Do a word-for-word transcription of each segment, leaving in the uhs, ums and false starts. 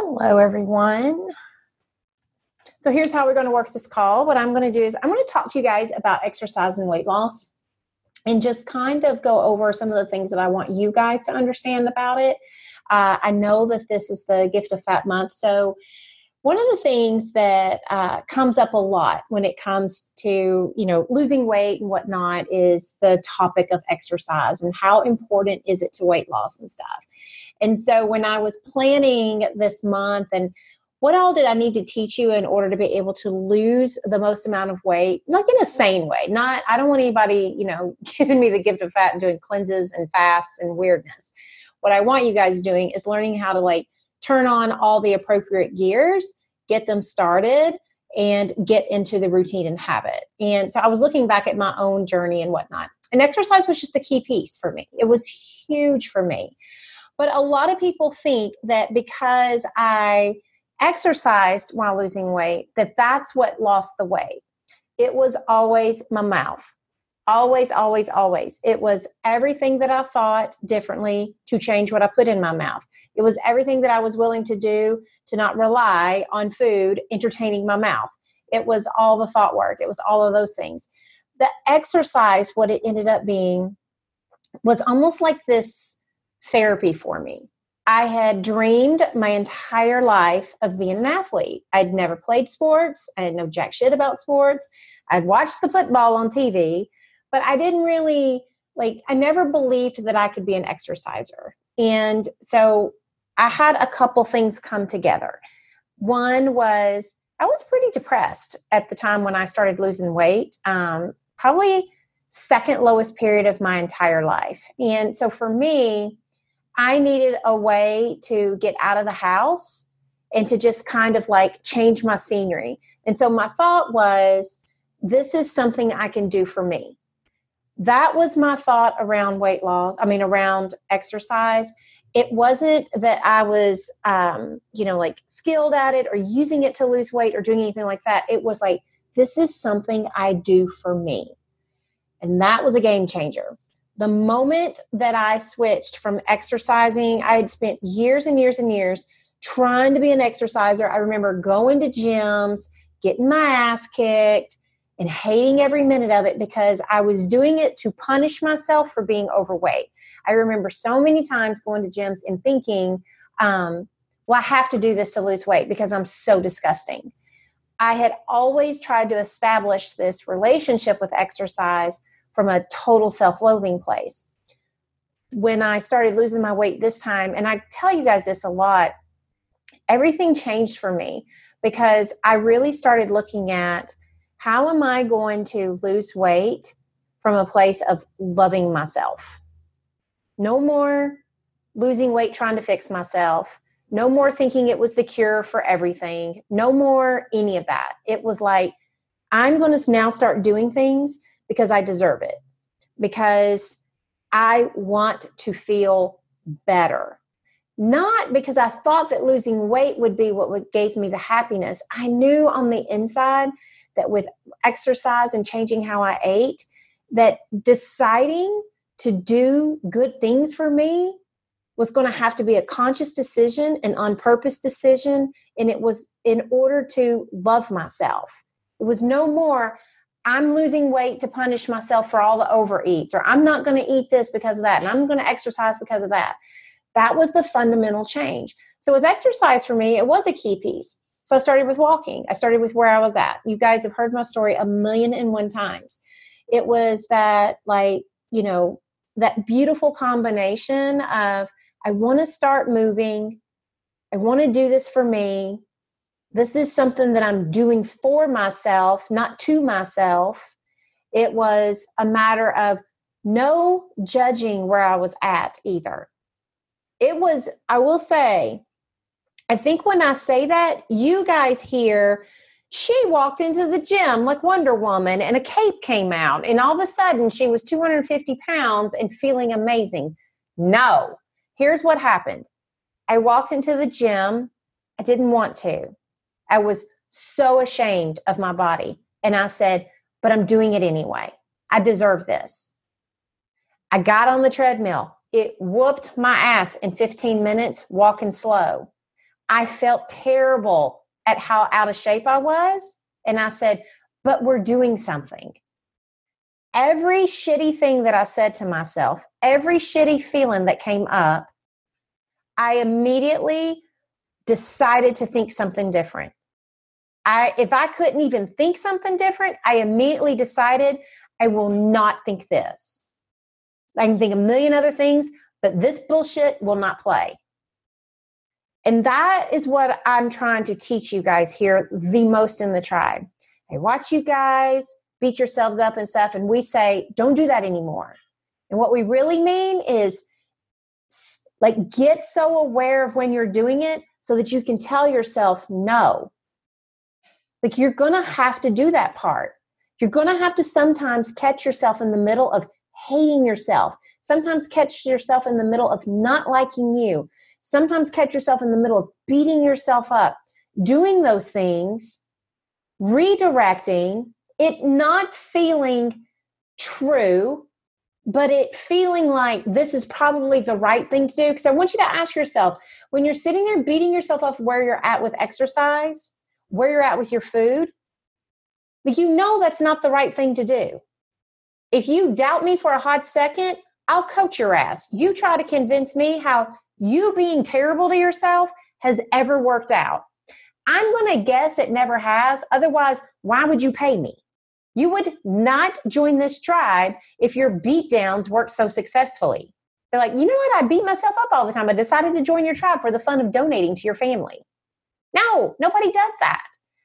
Hello, everyone. So here's how we're going to work this call. What I'm going to do is I'm going to talk to you guys about exercise and weight loss and just kind of go over some of the things that I want you guys to understand about it. Uh, I know that this is the Gift of Fat month. So one of the things that uh, comes up a lot when it comes to, you know, losing weight and whatnot is the topic of exercise and how important is it to weight loss and stuff. And so when I was planning this month and what all did I need to teach you in order to be able to lose the most amount of weight, like in a sane way, not, I don't want anybody, you know, giving me the gift of fat and doing cleanses and fasts and weirdness. What I want you guys doing is learning how to like turn on all the appropriate gears, get them started, and get into the routine and habit. And so I was looking back at my own journey and whatnot. And exercise was just a key piece for me. It was huge for me. But a lot of people think that because I exercised while losing weight, that that's what lost the weight. It was always my mouth. Always, always, always. It was everything that I thought differently to change what I put in my mouth. It was everything that I was willing to do to not rely on food entertaining my mouth. It was all the thought work. It was all of those things. The exercise, what it ended up being, was almost like this therapy for me. I had dreamed my entire life of being an athlete. I'd never played sports. I had no jack shit about sports. I'd watched the football on T V, but I didn't really, like, I never believed that I could be an exerciser. And so I had a couple things come together. One was I was pretty depressed at the time when I started losing weight, um, probably second lowest period of my entire life. And so for me, I needed a way to get out of the house and to just kind of like change my scenery. And so my thought was, this is something I can do for me. That was my thought around weight loss. I mean, around exercise. It wasn't that I was, um, you know, like skilled at it or using it to lose weight or doing anything like that. It was like, this is something I do for me. And that was a game changer. The moment that I switched from exercising, I had spent years and years and years trying to be an exerciser. I remember going to gyms, getting my ass kicked, and hating every minute of it because I was doing it to punish myself for being overweight. I remember so many times going to gyms and thinking, um, well, I have to do this to lose weight because I'm so disgusting. I had always tried to establish this relationship with exercise from a total self-loathing place. When I started losing my weight this time, and I tell you guys this a lot, everything changed for me because I really started looking at how am I going to lose weight from a place of loving myself? No more losing weight trying to fix myself. No more thinking it was the cure for everything. No more any of that. It was like, I'm going to now start doing things because I deserve it, because I want to feel better. Not because I thought that losing weight would be what gave me the happiness. I knew on the inside that with exercise and changing how I ate, that deciding to do good things for me was going to have to be a conscious decision, an on-purpose decision, and it was in order to love myself. It was no more, I'm losing weight to punish myself for all the overeats, or I'm not going to eat this because of that, and I'm going to exercise because of that. That was the fundamental change. So with exercise for me, it was a key piece. So I started with walking. I started with where I was at. You guys have heard my story a million and one times. It was that, like, you know, that beautiful combination of, I want to start moving. I want to do this for me. This is something that I'm doing for myself, not to myself. It was a matter of no judging where I was at either. It was, I will say, I think when I say that, you guys hear, she walked into the gym like Wonder Woman and a cape came out and all of a sudden she was two hundred fifty pounds and feeling amazing. No, here's what happened. I walked into the gym. I didn't want to. I was so ashamed of my body. And I said, but I'm doing it anyway. I deserve this. I got on the treadmill. It whooped my ass in fifteen minutes, walking slow. I felt terrible at how out of shape I was. And I said, but we're doing something. Every shitty thing that I said to myself, every shitty feeling that came up, I immediately decided to think something different. I, if I couldn't even think something different, I immediately decided I will not think this. I can think a million other things, but this bullshit will not play. And that is what I'm trying to teach you guys here the most in the tribe. I watch you guys beat yourselves up and stuff, and we say, don't do that anymore. And what we really mean is like get so aware of when you're doing it so that you can tell yourself no. Like you're going to have to do that part. You're going to have to sometimes catch yourself in the middle of hating yourself. Sometimes catch yourself in the middle of not liking you. Sometimes catch yourself in the middle of beating yourself up. Doing those things, redirecting, it not feeling true, but it feeling like this is probably the right thing to do. Because I want you to ask yourself, when you're sitting there beating yourself up where you're at with exercise, where you're at with your food, like you know that's not the right thing to do. If you doubt me for a hot second, I'll coach your ass. You try to convince me how you being terrible to yourself has ever worked out. I'm going to guess it never has. Otherwise, why would you pay me? You would not join this tribe if your beatdowns worked so successfully. They're like, you know what? I beat myself up all the time. I decided to join your tribe for the fun of donating to your family. No, nobody does that.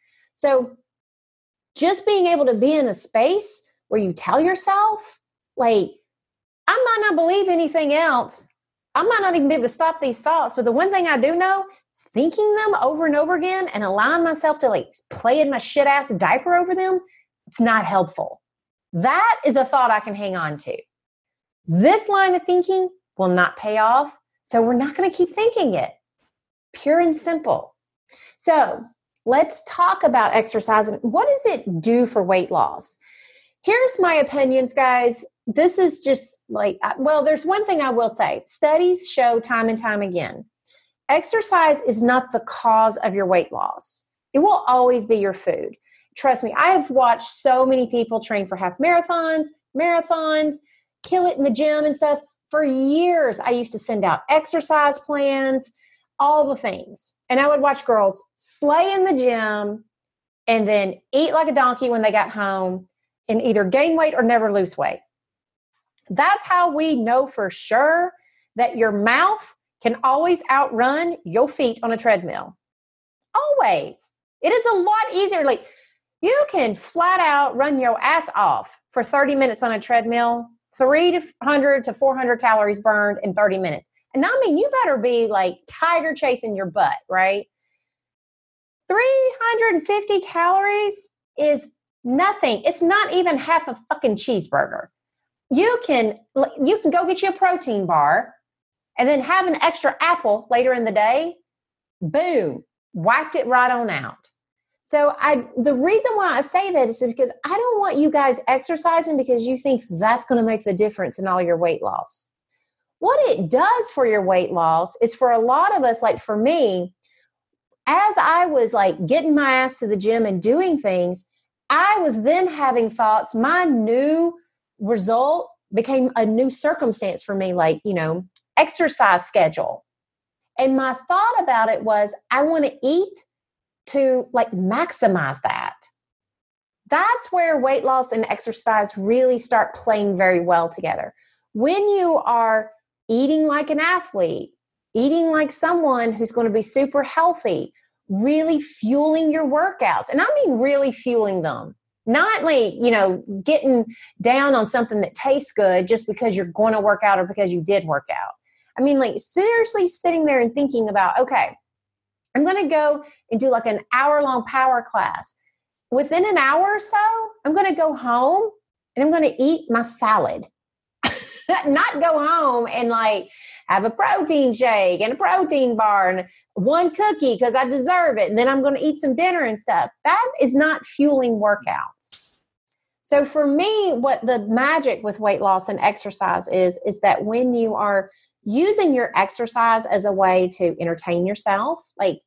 So just being able to be in a space where you tell yourself, like, I might not believe anything else. I might not even be able to stop these thoughts. But the one thing I do know is thinking them over and over again and allowing myself to like play in my shit ass diaper over them, it's not helpful. That is a thought I can hang on to. This line of thinking will not pay off. So we're not going to keep thinking it. Pure and simple. So let's talk about exercise. And what does it do for weight loss? Here's my opinions, guys. This is just like, well, there's one thing I will say. Studies show time and time again, exercise is not the cause of your weight loss. It will always be your food. Trust me, I have watched so many people train for half marathons, marathons, kill it in the gym and stuff. For years, I used to send out exercise plans, all the things. And I would watch girls slay in the gym and then eat like a donkey when they got home and either gain weight or never lose weight. That's how we know for sure that your mouth can always outrun your feet on a treadmill. Always. It is a lot easier. Like you can flat out run your ass off for thirty minutes on a treadmill, three hundred to four hundred calories burned in thirty minutes. And I mean, you better be like tiger chasing your butt, right? three hundred fifty calories is nothing. It's not even half a fucking cheeseburger. You can, you can go get you a protein bar and then have an extra apple later in the day. Boom, wiped it right on out. So I, the reason why I say that is because I don't want you guys exercising because you think that's going to make the difference in all your weight loss. What it does for your weight loss is for a lot of us, like for me, as I was like getting my ass to the gym and doing things, I was then having thoughts. My new result became a new circumstance for me, like, you know, exercise schedule. And my thought about it was, I want to eat to like maximize that. That's where weight loss and exercise really start playing very well together. When you are eating like an athlete, eating like someone who's going to be super healthy, really fueling your workouts. And I mean really fueling them. Not like, you know, getting down on something that tastes good just because you're going to work out or because you did work out. I mean, like seriously sitting there and thinking about, okay, I'm going to go and do like an hour long power class. Within an hour or so, I'm going to go home and I'm going to eat my salad. Not go home and like have a protein shake and a protein bar and one cookie because I deserve it. And then I'm going to eat some dinner and stuff. That is not fueling workouts. So for me, what the magic with weight loss and exercise is, is that when you are using your exercise as a way to entertain yourself, like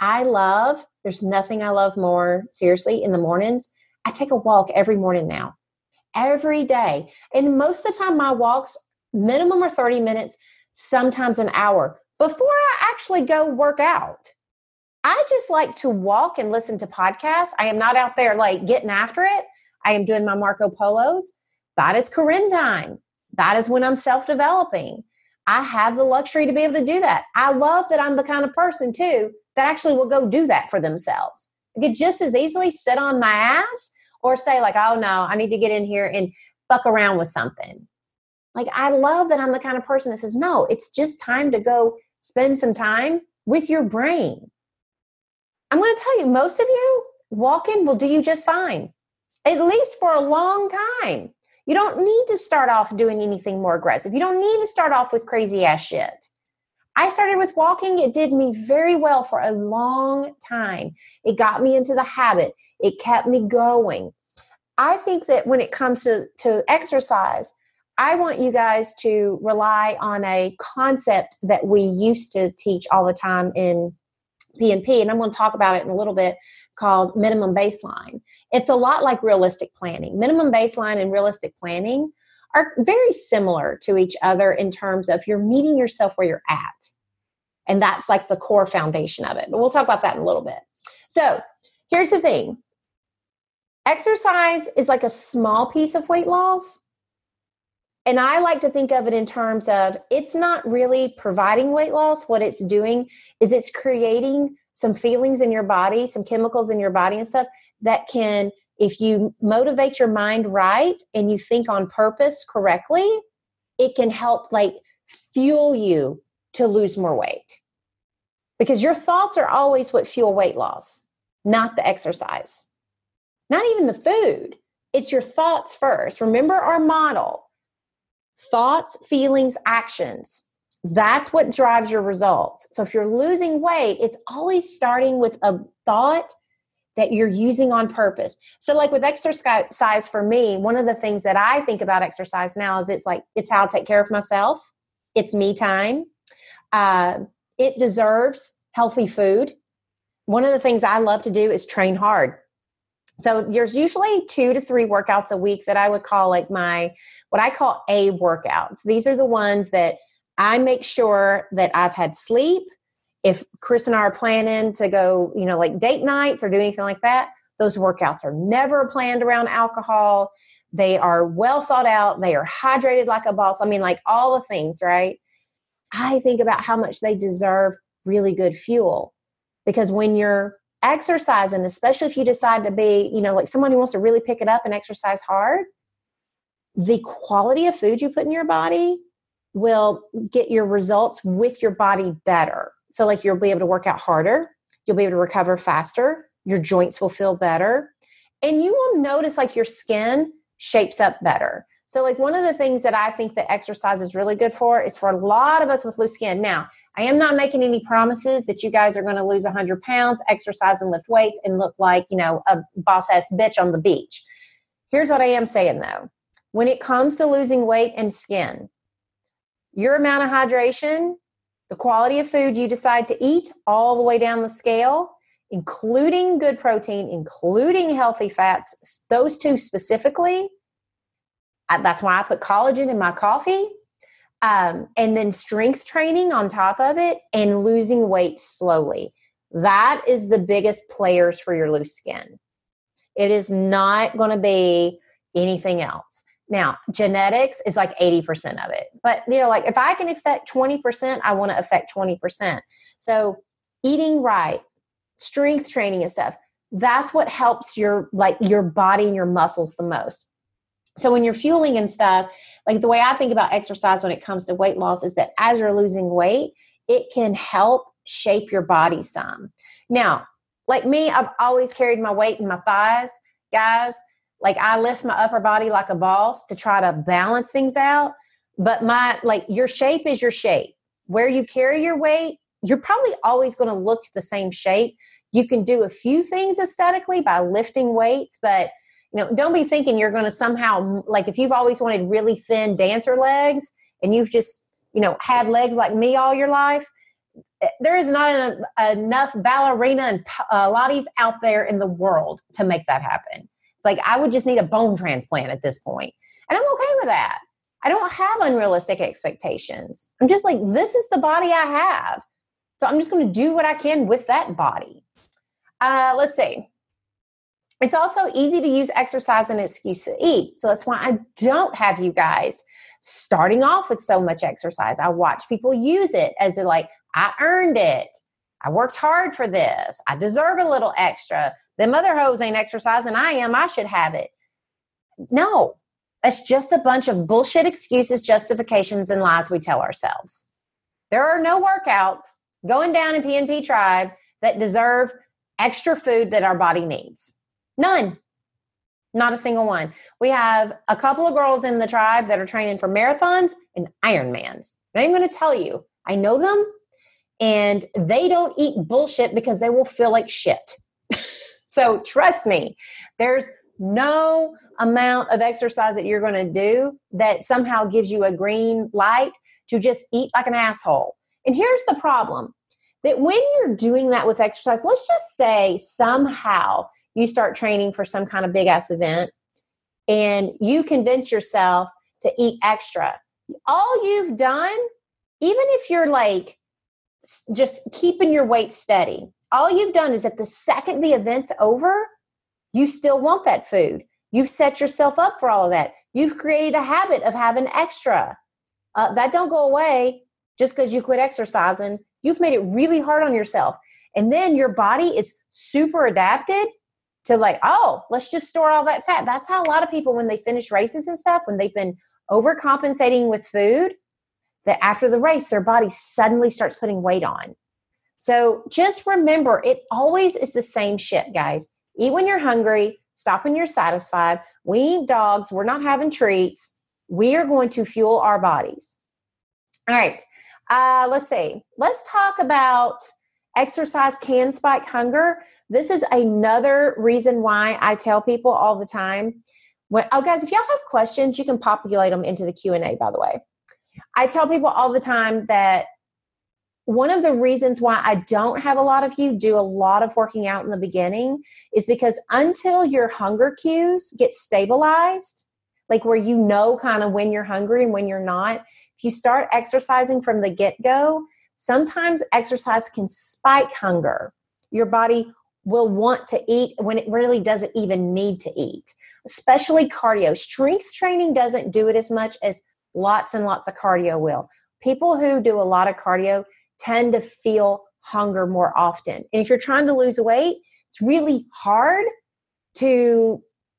I love, there's nothing I love more, seriously, in the mornings. I take a walk every morning now, every day. And most of the time, my walks, minimum are thirty minutes, sometimes an hour before I actually go work out. I just like to walk and listen to podcasts. I am not out there like getting after it. I am doing my Marco Polos. That is Corinne time. That is when I'm self-developing. I have the luxury to be able to do that. I love that I'm the kind of person too that actually will go do that for themselves. I could just as easily sit on my ass or say like, oh no, I need to get in here and fuck around with something. Like, I love that I'm the kind of person that says, no, it's just time to go spend some time with your brain. I'm going to tell you, most of you, walking will do you just fine, at least for a long time. You don't need to start off doing anything more aggressive. You don't need to start off with crazy ass shit. I started with walking. It did me very well for a long time. It got me into the habit. It kept me going. I think that when it comes to, to exercise, I want you guys to rely on a concept that we used to teach all the time in P and P, and I'm going to talk about it in a little bit, called minimum baseline. It's a lot like realistic planning. Minimum baseline and realistic planning are very similar to each other in terms of you're meeting yourself where you're at. And that's like the core foundation of it. But we'll talk about that in a little bit. So here's the thing. Exercise is like a small piece of weight loss. And I like to think of it in terms of it's not really providing weight loss. What it's doing is it's creating some feelings in your body, some chemicals in your body and stuff that can, if you motivate your mind right and you think on purpose correctly, it can help like fuel you to lose more weight. Because your thoughts are always what fuel weight loss, not the exercise, not even the food. It's your thoughts first. Remember our model. Thoughts, feelings, actions. That's what drives your results. So if you're losing weight, it's always starting with a thought that you're using on purpose. So like with exercise for me, one of the things that I think about exercise now is it's like, it's how I take care of myself. It's me time. Uh, it deserves healthy food. One of the things I love to do is train hard. So there's usually two to three workouts a week that I would call like my, what I call A workouts. These are the ones that I make sure that I've had sleep. If Chris and I are planning to go, you know, like date nights or do anything like that, those workouts are never planned around alcohol. They are well thought out. They are hydrated like a boss. I mean, like all the things, right? I think about how much they deserve really good fuel, because when you're exercising, especially if you decide to be, you know, like someone who wants to really pick it up and exercise hard, the quality of food you put in your body will get your results with your body better. So like you'll be able to work out harder. You'll be able to recover faster. Your joints will feel better. And you will notice like your skin shapes up better. So like one of the things that I think that exercise is really good for is for a lot of us with loose skin. Now, I am not making any promises that you guys are going to lose one hundred pounds, exercise and lift weights and look like, you know, a boss-ass bitch on the beach. Here's what I am saying though. When it comes to losing weight and skin, your amount of hydration, the quality of food you decide to eat all the way down the scale, including good protein, including healthy fats, those two specifically, that's why I put collagen in my coffee. Um, and then strength training on top of it and losing weight slowly. That is the biggest players for your loose skin. It is not going to be anything else. Now, genetics is like eighty percent of it. But, you know, like if I can affect twenty percent, I want to affect twenty percent. So eating right, strength training and stuff, that's what helps your, like your body and your muscles the most. So when you're fueling and stuff, like the way I think about exercise when it comes to weight loss is that as you're losing weight, it can help shape your body some. Now, like me, I've always carried my weight in my thighs, guys. Like I lift my upper body like a boss to try to balance things out. But my, like your shape is your shape. Where you carry your weight, you're probably always going to look the same shape. You can do a few things aesthetically by lifting weights, but you know, don't be thinking you're going to somehow, like if you've always wanted really thin dancer legs and you've just, you know, had legs like me all your life, there is not an, enough ballerina and uh, Pilates out there in the world to make that happen. It's like, I would just need a bone transplant at this point. And I'm okay with that. I don't have unrealistic expectations. I'm just like, this is the body I have. So I'm just going to do what I can with that body. Uh, let's see. It's also easy to use exercise as an excuse to eat. So that's why I don't have you guys starting off with so much exercise. I watch people use it as a, like, I earned it. I worked hard for this. I deserve a little extra. Them other hoes ain't exercising. I am. I should have it. No, that's just a bunch of bullshit excuses, justifications, and lies we tell ourselves. There are no workouts going down in P N P Tribe that deserve extra food that our body needs. None. Not a single one. We have a couple of girls in the tribe that are training for marathons and Ironmans. I'm even going to tell you, I know them, and they don't eat bullshit because they will feel like shit. So trust me, there's no amount of exercise that you're going to do that somehow gives you a green light to just eat like an asshole. And here's the problem, that when you're doing that with exercise, let's just say somehow you start training for some kind of big ass event and you convince yourself to eat extra. All you've done, even if you're like just keeping your weight steady, all you've done is that the second the event's over, you still want that food. You've set yourself up for all of that. You've created a habit of having extra. Uh, that don't go away just because you quit exercising. You've made it really hard on yourself. And then your body is super adapted to like, oh, let's just store all that fat. That's how a lot of people, when they finish races and stuff, when they've been overcompensating with food, that after the race, their body suddenly starts putting weight on. So just remember, it always is the same shit, guys. Eat when you're hungry. Stop when you're satisfied. We eat dogs. We're not having treats. We are going to fuel our bodies. All right. Uh, let's see. Let's talk about exercise can spike hunger. This is another reason why I tell people all the time. When, oh, guys, if y'all have questions, you can populate them into the Q and A, by the way. I tell people all the time that one of the reasons why I don't have a lot of you do a lot of working out in the beginning is because until your hunger cues get stabilized, like where you know kind of when you're hungry and when you're not, if you start exercising from the get-go, sometimes exercise can spike hunger. Your body will want to eat when it really doesn't even need to eat, especially cardio. Strength training doesn't do it as much as lots and lots of cardio will. People who do a lot of cardio tend to feel hunger more often. And if you're trying to lose weight, it's really hard to,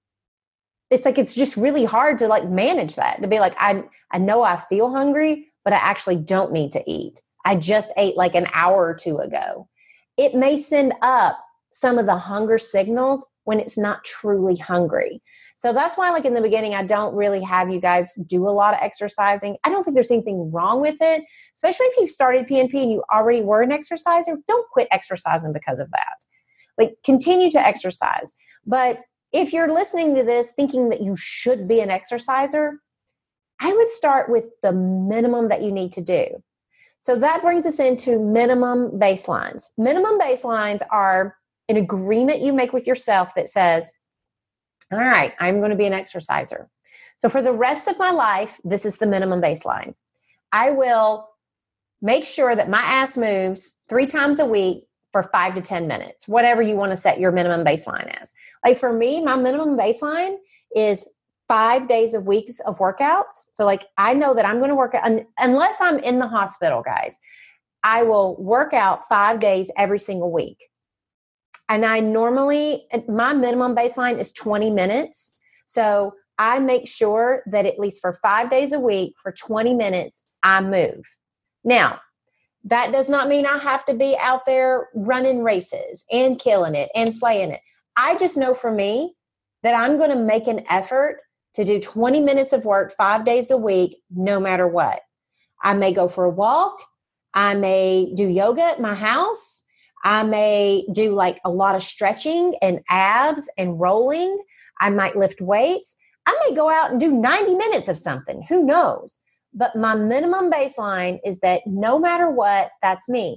it's like, it's just really hard to like manage that, to be like, I, I know I feel hungry, but I actually don't need to eat. I just ate like an hour or two ago. It may send up some of the hunger signals when it's not truly hungry. So that's why, like in the beginning, I don't really have you guys do a lot of exercising. I don't think there's anything wrong with it, especially if you've started P N P and you already were an exerciser. Don't quit exercising because of that. Like, continue to exercise. But if you're listening to this thinking that you should be an exerciser, I would start with the minimum that you need to do. So that brings us into minimum baselines. Minimum baselines are an agreement you make with yourself that says, all right, I'm going to be an exerciser. So for the rest of my life, this is the minimum baseline. I will make sure that my ass moves three times a week for five to ten minutes, whatever you want to set your minimum baseline as. Like for me, my minimum baseline is five days of weeks of workouts. So like, I know that I'm going to work out, unless I'm in the hospital, guys, I will work out five days every single week. And I normally, my minimum baseline is twenty minutes. So I make sure that at least for five days a week, for twenty minutes, I move. Now, that does not mean I have to be out there running races and killing it and slaying it. I just know for me that I'm going to make an effort to do twenty minutes of work five days a week, no matter what. I may go for a walk. I may do yoga at my house. I may do like a lot of stretching and abs and rolling. I might lift weights. I may go out and do ninety minutes of something. Who knows? But my minimum baseline is that no matter what, that's me.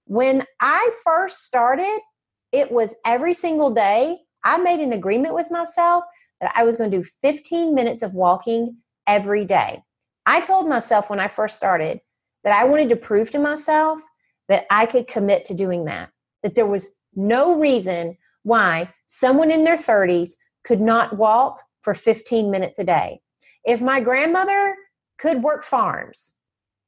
When I first started, it was every single day. I made an agreement with myself that I was going to do fifteen minutes of walking every day. I told myself when I first started that I wanted to prove to myself that I could commit to doing that, that there was no reason why someone in their thirties could not walk for fifteen minutes a day. If my grandmother could work farms,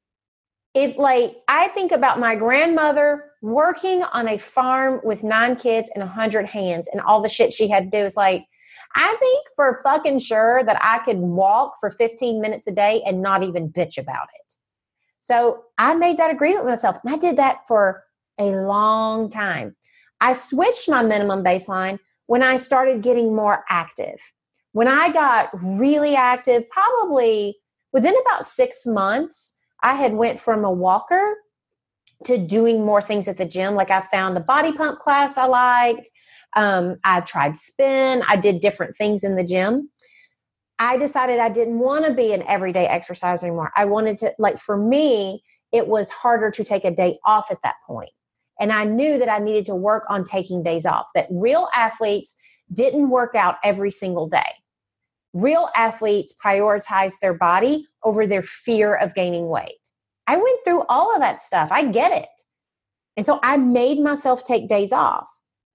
if like I think about my grandmother working on a farm with nine kids and a hundred hands and all the shit she had to do, is like, I think for fucking sure that I could walk for fifteen minutes a day and not even bitch about it. So I made that agreement with myself, and I did that for a long time. I switched my minimum baseline when I started getting more active. When I got really active, probably within about six months, I had went from a walker to doing more things at the gym. Like I found a body pump class I liked. Um, I tried spin. I did different things in the gym. I decided I didn't want to be an everyday exerciser anymore. I wanted to, like for me, it was harder to take a day off at that point. And I knew that I needed to work on taking days off, that real athletes didn't work out every single day. Real athletes prioritize their body over their fear of gaining weight. I went through all of that stuff. I get it. And so I made myself take days off.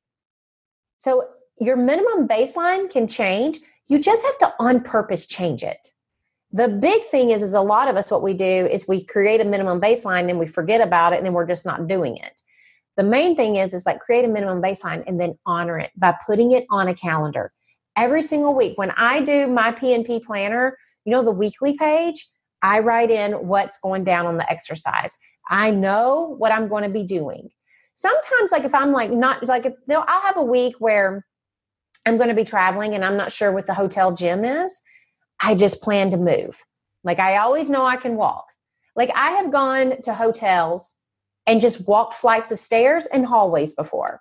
So your minimum baseline can change. You just have to on purpose change it. The big thing is, is a lot of us, what we do is we create a minimum baseline and we forget about it and then we're just not doing it. The main thing is, is like create a minimum baseline and then honor it by putting it on a calendar. Every single week when I do my P and P planner, you know, the weekly page, I write in what's going down on the exercise. I know what I'm going to be doing. Sometimes like if I'm like not like, if, I'll have a week where I'm going to be traveling and I'm not sure what the hotel gym is. I just plan to move. Like I always know I can walk. Like I have gone to hotels and just walked flights of stairs and hallways before.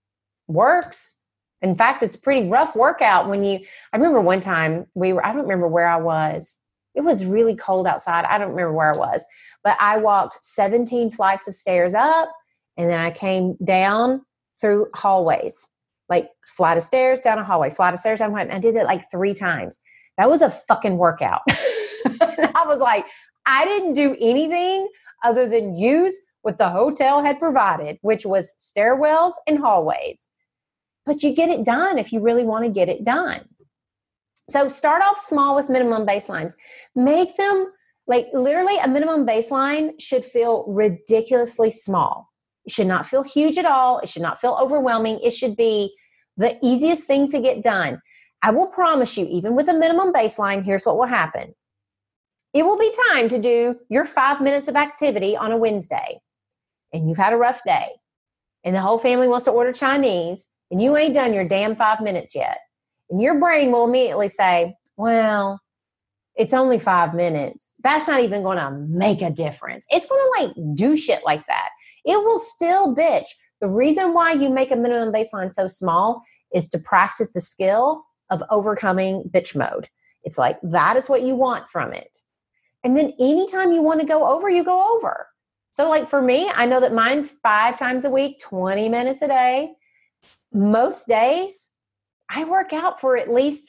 Works. In fact, it's a pretty rough workout when you, I remember one time we were, I don't remember where I was. It was really cold outside. I don't remember where I was, but I walked seventeen flights of stairs up and then I came down through hallways, like flight of stairs down a hallway, flight of stairs down a hallway. And I did it like three times. That was a fucking workout. I was like, I didn't do anything other than use what the hotel had provided, which was stairwells and hallways. But you get it done if you really want to get it done. So start off small with minimum baselines. Make them like literally a minimum baseline should feel ridiculously small. It should not feel huge at all. It should not feel overwhelming. It should be the easiest thing to get done. I will promise you, even with a minimum baseline, here's what will happen. It will be time to do your five minutes of activity on a Wednesday, and you've had a rough day, and the whole family wants to order Chinese, and you ain't done your damn five minutes yet. And your brain will immediately say, well, it's only five minutes. That's not even going to make a difference. It's going to like do shit like that. It will still bitch. The reason why you make a minimum baseline so small is to practice the skill of overcoming bitch mode. It's like, that is what you want from it. And then anytime you want to go over, you go over. So like for me, I know that mine's five times a week, twenty minutes a day. Most days I work out for at least,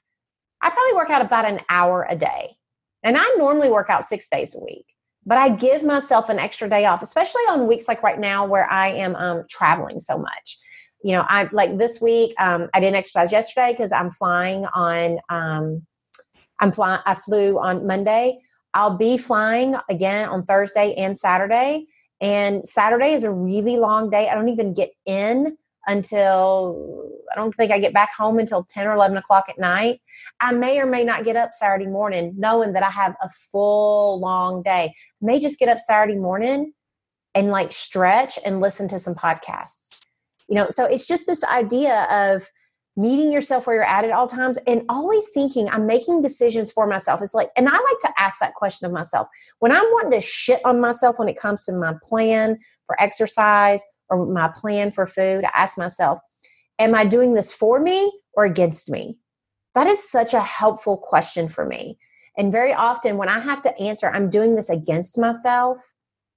I probably work out about an hour a day. And I normally work out six days a week, but I give myself an extra day off, especially on weeks like right now where I am um, traveling so much. You know, I like this week, um, I didn't exercise yesterday because I'm flying on, um, I'm flying, I flew on Monday. I'll be flying again on Thursday and Saturday. And Saturday is a really long day. I don't even get in until, I don't think I get back home until ten or eleven o'clock at night. I may or may not get up Saturday morning knowing that I have a full long day. I may just get up Saturday morning and like stretch and listen to some podcasts. You know, so it's just this idea of meeting yourself where you're at at all times and always thinking I'm making decisions for myself. It's like, and I like to ask that question of myself. When I'm wanting to shit on myself when it comes to my plan for exercise or my plan for food, I ask myself, am I doing this for me or against me? That is such a helpful question for me. And very often when I have to answer, I'm doing this against myself,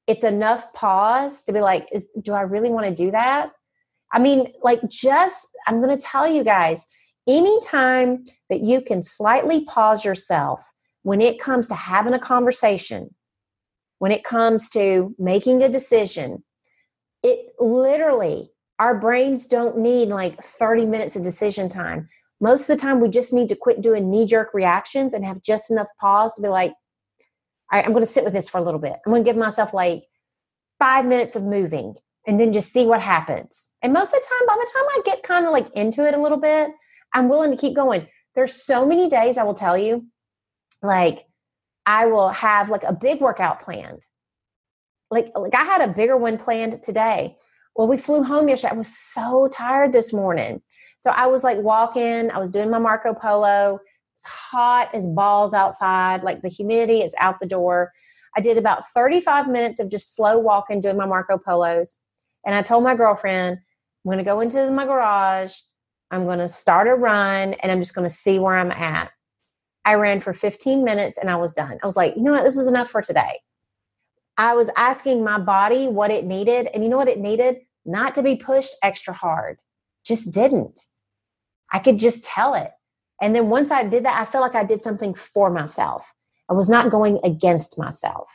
it's enough pause to be like, is, do I really want to do that? I mean, like just, I'm going to tell you guys, anytime that you can slightly pause yourself when it comes to having a conversation, when it comes to making a decision, it literally, our brains don't need like thirty minutes of decision time. Most of the time, we just need to quit doing knee-jerk reactions and have just enough pause to be like, all right, I'm going to sit with this for a little bit. I'm going to give myself like five minutes of moving and then just see what happens. And most of the time, by the time I get kind of like into it a little bit, I'm willing to keep going. There's so many days I will tell you, like I will have like a big workout planned. Like, like I had a bigger one planned today. Well, we flew home yesterday. I was so tired this morning. So I was like walking, I was doing my Marco Polo. It's hot as balls outside. Like the humidity is out the door. I did about thirty-five minutes of just slow walking, doing my Marco Polos. And I told my girlfriend, I'm going to go into my garage. I'm going to start a run and I'm just going to see where I'm at. I ran for fifteen minutes and I was done. I was like, you know what? This is enough for today. I was asking my body what it needed. And you know what it needed? Not to be pushed extra hard. Just didn't. I could just tell it. And then once I did that, I felt like I did something for myself. I was not going against myself.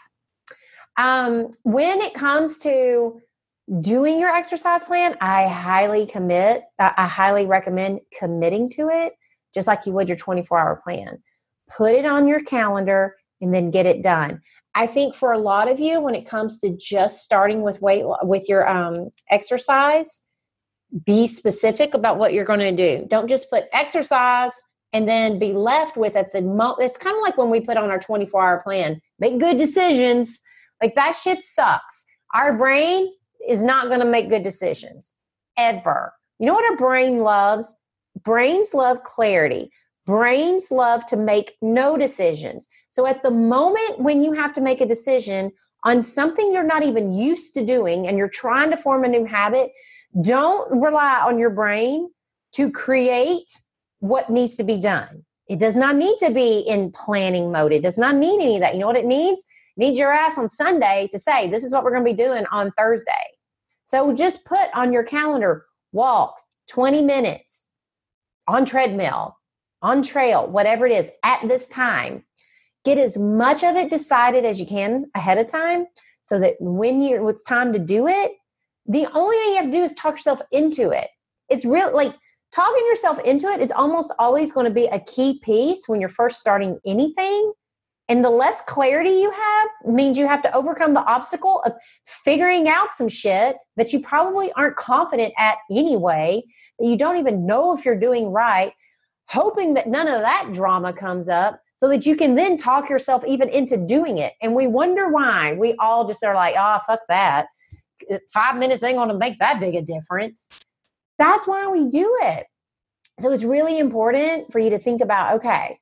Um, when it comes to doing your exercise plan, I highly commit, I highly recommend committing to it, just like you would your twenty-four hour plan. Put it on your calendar and then get it done. I think for a lot of you, when it comes to just starting with weight, with your um, exercise, be specific about what you're going to do. Don't just put exercise and then be left with at the moment. It's kind of like when we put on our twenty-four hour plan, make good decisions. Like that shit sucks. Our brain is not going to make good decisions ever. You know what our brain loves? Brains love clarity. Brains love to make no decisions. So at the moment when you have to make a decision on something you're not even used to doing and you're trying to form a new habit, don't rely on your brain to create what needs to be done. It does not need to be in planning mode. It does not need any of that. You know what it needs? It needs your ass on Sunday to say, this is what we're going to be doing on Thursday. So just put on your calendar, walk twenty minutes on treadmill, on trail, whatever it is, at this time. Get as much of it decided as you can ahead of time so that when you it's time to do it, the only thing you have to do is talk yourself into it. It's real, like talking yourself into it is almost always going to be a key piece when you're first starting anything. And the less clarity you have means you have to overcome the obstacle of figuring out some shit that you probably aren't confident at anyway, that you don't even know if you're doing right, hoping that none of that drama comes up so that you can then talk yourself even into doing it. And we wonder why we all just are like, oh, fuck that. Five minutes ain't going to make that big a difference. That's why we do it. So it's really important for you to think about, okay,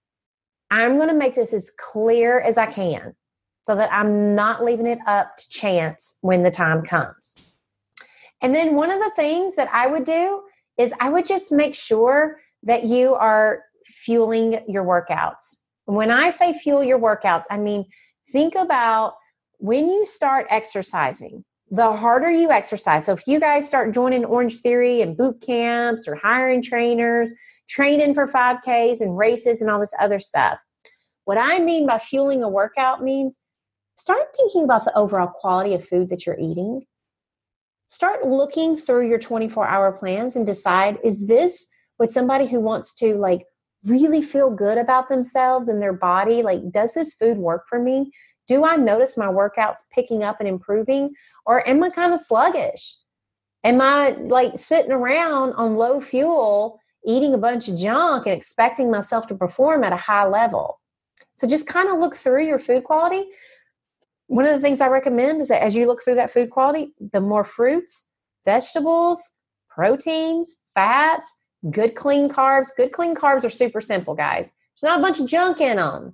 I'm going to make this as clear as I can so that I'm not leaving it up to chance when the time comes. And then one of the things that I would do is I would just make sure that you are fueling your workouts. When I say fuel your workouts, I mean, think about when you start exercising, the harder you exercise. So if you guys start joining Orange Theory and boot camps or hiring trainers, training for five Ks and races and all this other stuff, what I mean by fueling a workout means start thinking about the overall quality of food that you're eating. Start looking through your twenty-four hour plans and decide, is this with somebody who wants to like really feel good about themselves and their body? Like, does this food work for me? Do I notice my workouts picking up and improving? Or am I kind of sluggish? Am I like sitting around on low fuel, eating a bunch of junk and expecting myself to perform at a high level? So just kind of look through your food quality. One of the things I recommend is that as you look through that food quality, the more fruits, vegetables, proteins, fats, good clean carbs. Good clean carbs are super simple, guys. There's not a bunch of junk in them.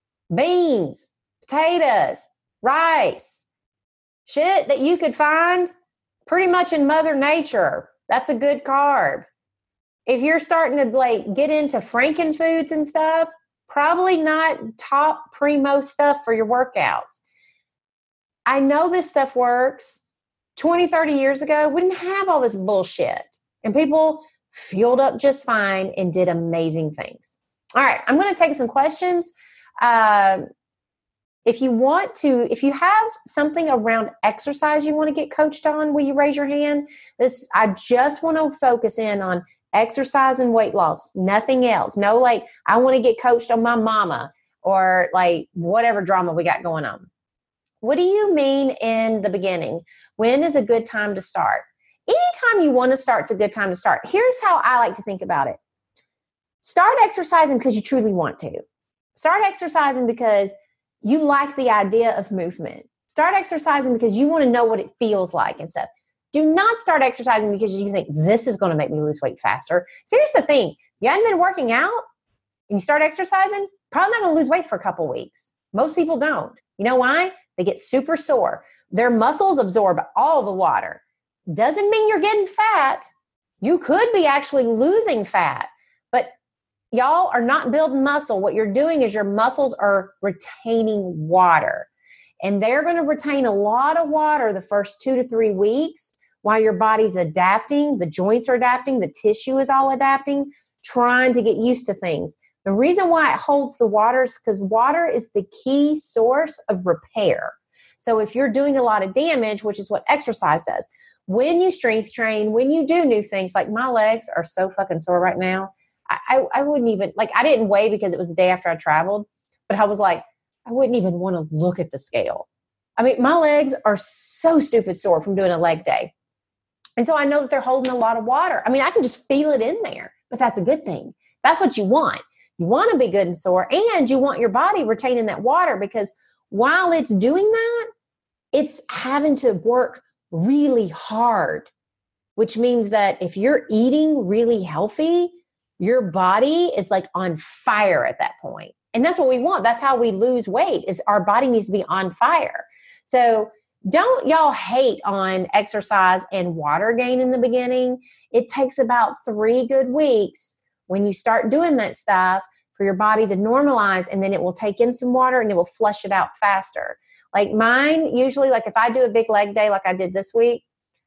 Beans, potatoes, rice, shit that you could find pretty much in Mother Nature. That's a good carb. If you're starting to like get into frankenfoods and stuff, probably not top primo stuff for your workouts. I know this stuff works. twenty, thirty years ago, we didn't have all this bullshit. And people fueled up just fine and did amazing things. All right, I'm going to take some questions. Uh, if you want to, if you have something around exercise you want to get coached on, will you raise your hand? This, I just want to focus in on exercise and weight loss, nothing else. No, like, I want to get coached on my mama or like whatever drama we got going on. What do you mean in the beginning? When is a good time to start? Anytime you want to start, it's a good time to start. Here's how I like to think about it. Start exercising because you truly want to. Start exercising because you like the idea of movement. Start exercising because you want to know what it feels like and stuff. Do not start exercising because you think this is going to make me lose weight faster. So here's the thing. You haven't been working out and you start exercising, probably not going to lose weight for a couple weeks. Most people don't. You know why? They get super sore. Their muscles absorb all the water. Doesn't mean you're getting fat. You could be actually losing fat, but y'all are not building muscle. What you're doing is your muscles are retaining water, and they're going to retain a lot of water the first two to three weeks while your body's adapting. The joints are adapting. The tissue is all adapting, trying to get used to things. The reason why it holds the water is because water is the key source of repair. So if you're doing a lot of damage, which is what exercise does, when you strength train, when you do new things, like my legs are so fucking sore right now. I, I, I wouldn't even, like, I didn't weigh because it was the day after I traveled, but I was like, I wouldn't even want to look at the scale. I mean, my legs are so stupid sore from doing a leg day. And so I know that they're holding a lot of water. I mean, I can just feel it in there, but that's a good thing. That's what you want. You want to be good and sore, and you want your body retaining that water, because while it's doing that, it's having to work really hard, which means that if you're eating really healthy, your body is like on fire at that point. And that's what we want. That's how we lose weight, is our body needs to be on fire. So don't y'all hate on exercise and water gain in the beginning. It takes about three good weeks when you start doing that stuff for your body to normalize, and then it will take in some water and it will flush it out faster. Like mine, usually, like if I do a big leg day like I did this week,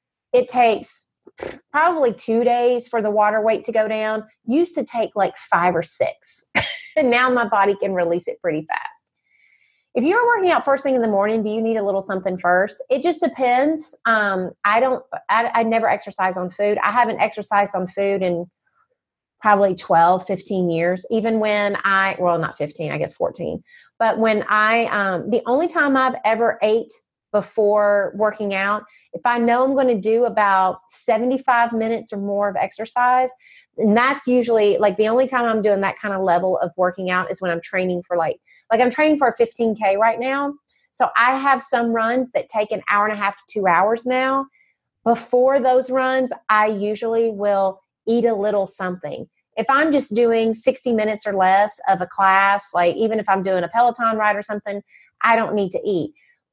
it takes probably two days for the water weight to go down. Used to take like five or six. And now my body can release it pretty fast. If you're working out first thing in the morning, do you need a little something first? It just depends. Um, I don't, I, I never exercise on food. I haven't exercised on food in probably twelve, fifteen years. Even when I, well, not fifteen, I guess fourteen. But when I, um, the only time I've ever ate before working out, if I know I'm going to do about seventy-five minutes or more of exercise, and that's usually like the only time I'm doing that kind of level of working out is when I'm training for like, like I'm training for a fifteen K right now. So I have some runs that take an hour and a half to two hours now. Before those runs, I usually will eat a little something. If I'm just doing sixty minutes or less of a class, like even if I'm doing a Peloton ride or something, I don't need to eat.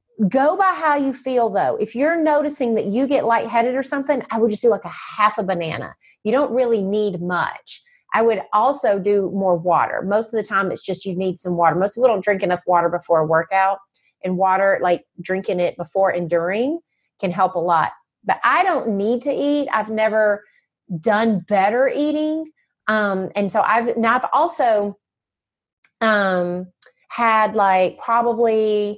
Go by how you feel, though. If you're noticing that you get lightheaded or something, I would just do like a half a banana. You don't really need much. I would also do more water. Most of the time, it's just you need some water. Most people don't drink enough water before a workout, and water, like drinking it before and during, can help a lot. But I don't need to eat. I've never done better eating. Um, and so I've, now I've also um, had like probably,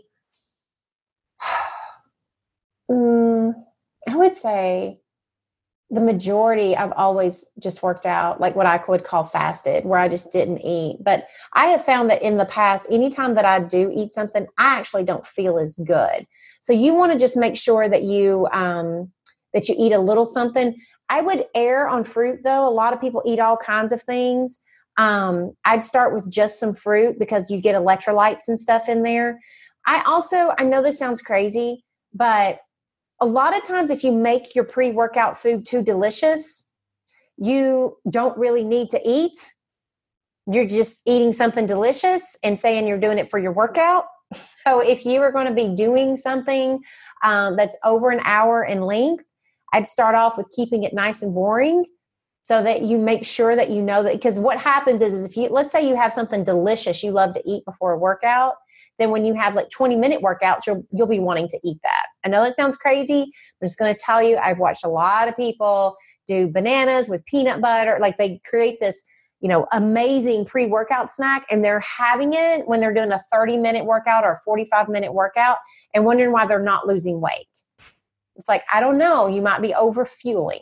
um, I would say the majority I've always just worked out, like what I would call fasted, where I just didn't eat. But I have found that in the past, anytime that I do eat something, I actually don't feel as good. So you want to just make sure that you, um, that you eat a little something. I would err on fruit, though. A lot of people eat all kinds of things. Um, I'd start with just some fruit because you get electrolytes and stuff in there. I also, I know this sounds crazy, but a lot of times if you make your pre-workout food too delicious, you don't really need to eat. You're just eating something delicious and saying you're doing it for your workout. So if you are going to be doing something um, that's over an hour in length, I'd start off with keeping it nice and boring. so that you make sure that you know that, because what happens is, is if you, let's say you have something delicious you love to eat before a workout, then when you have like twenty minute workouts, you'll, you'll be wanting to eat that. I know that sounds crazy. I'm just going to tell you, I've watched a lot of people do bananas with peanut butter. Like they create this, you know, amazing pre-workout snack, and they're having it when they're doing a thirty minute workout or a forty-five minute workout and wondering why they're not losing weight. It's like, I don't know, you might be over fueling.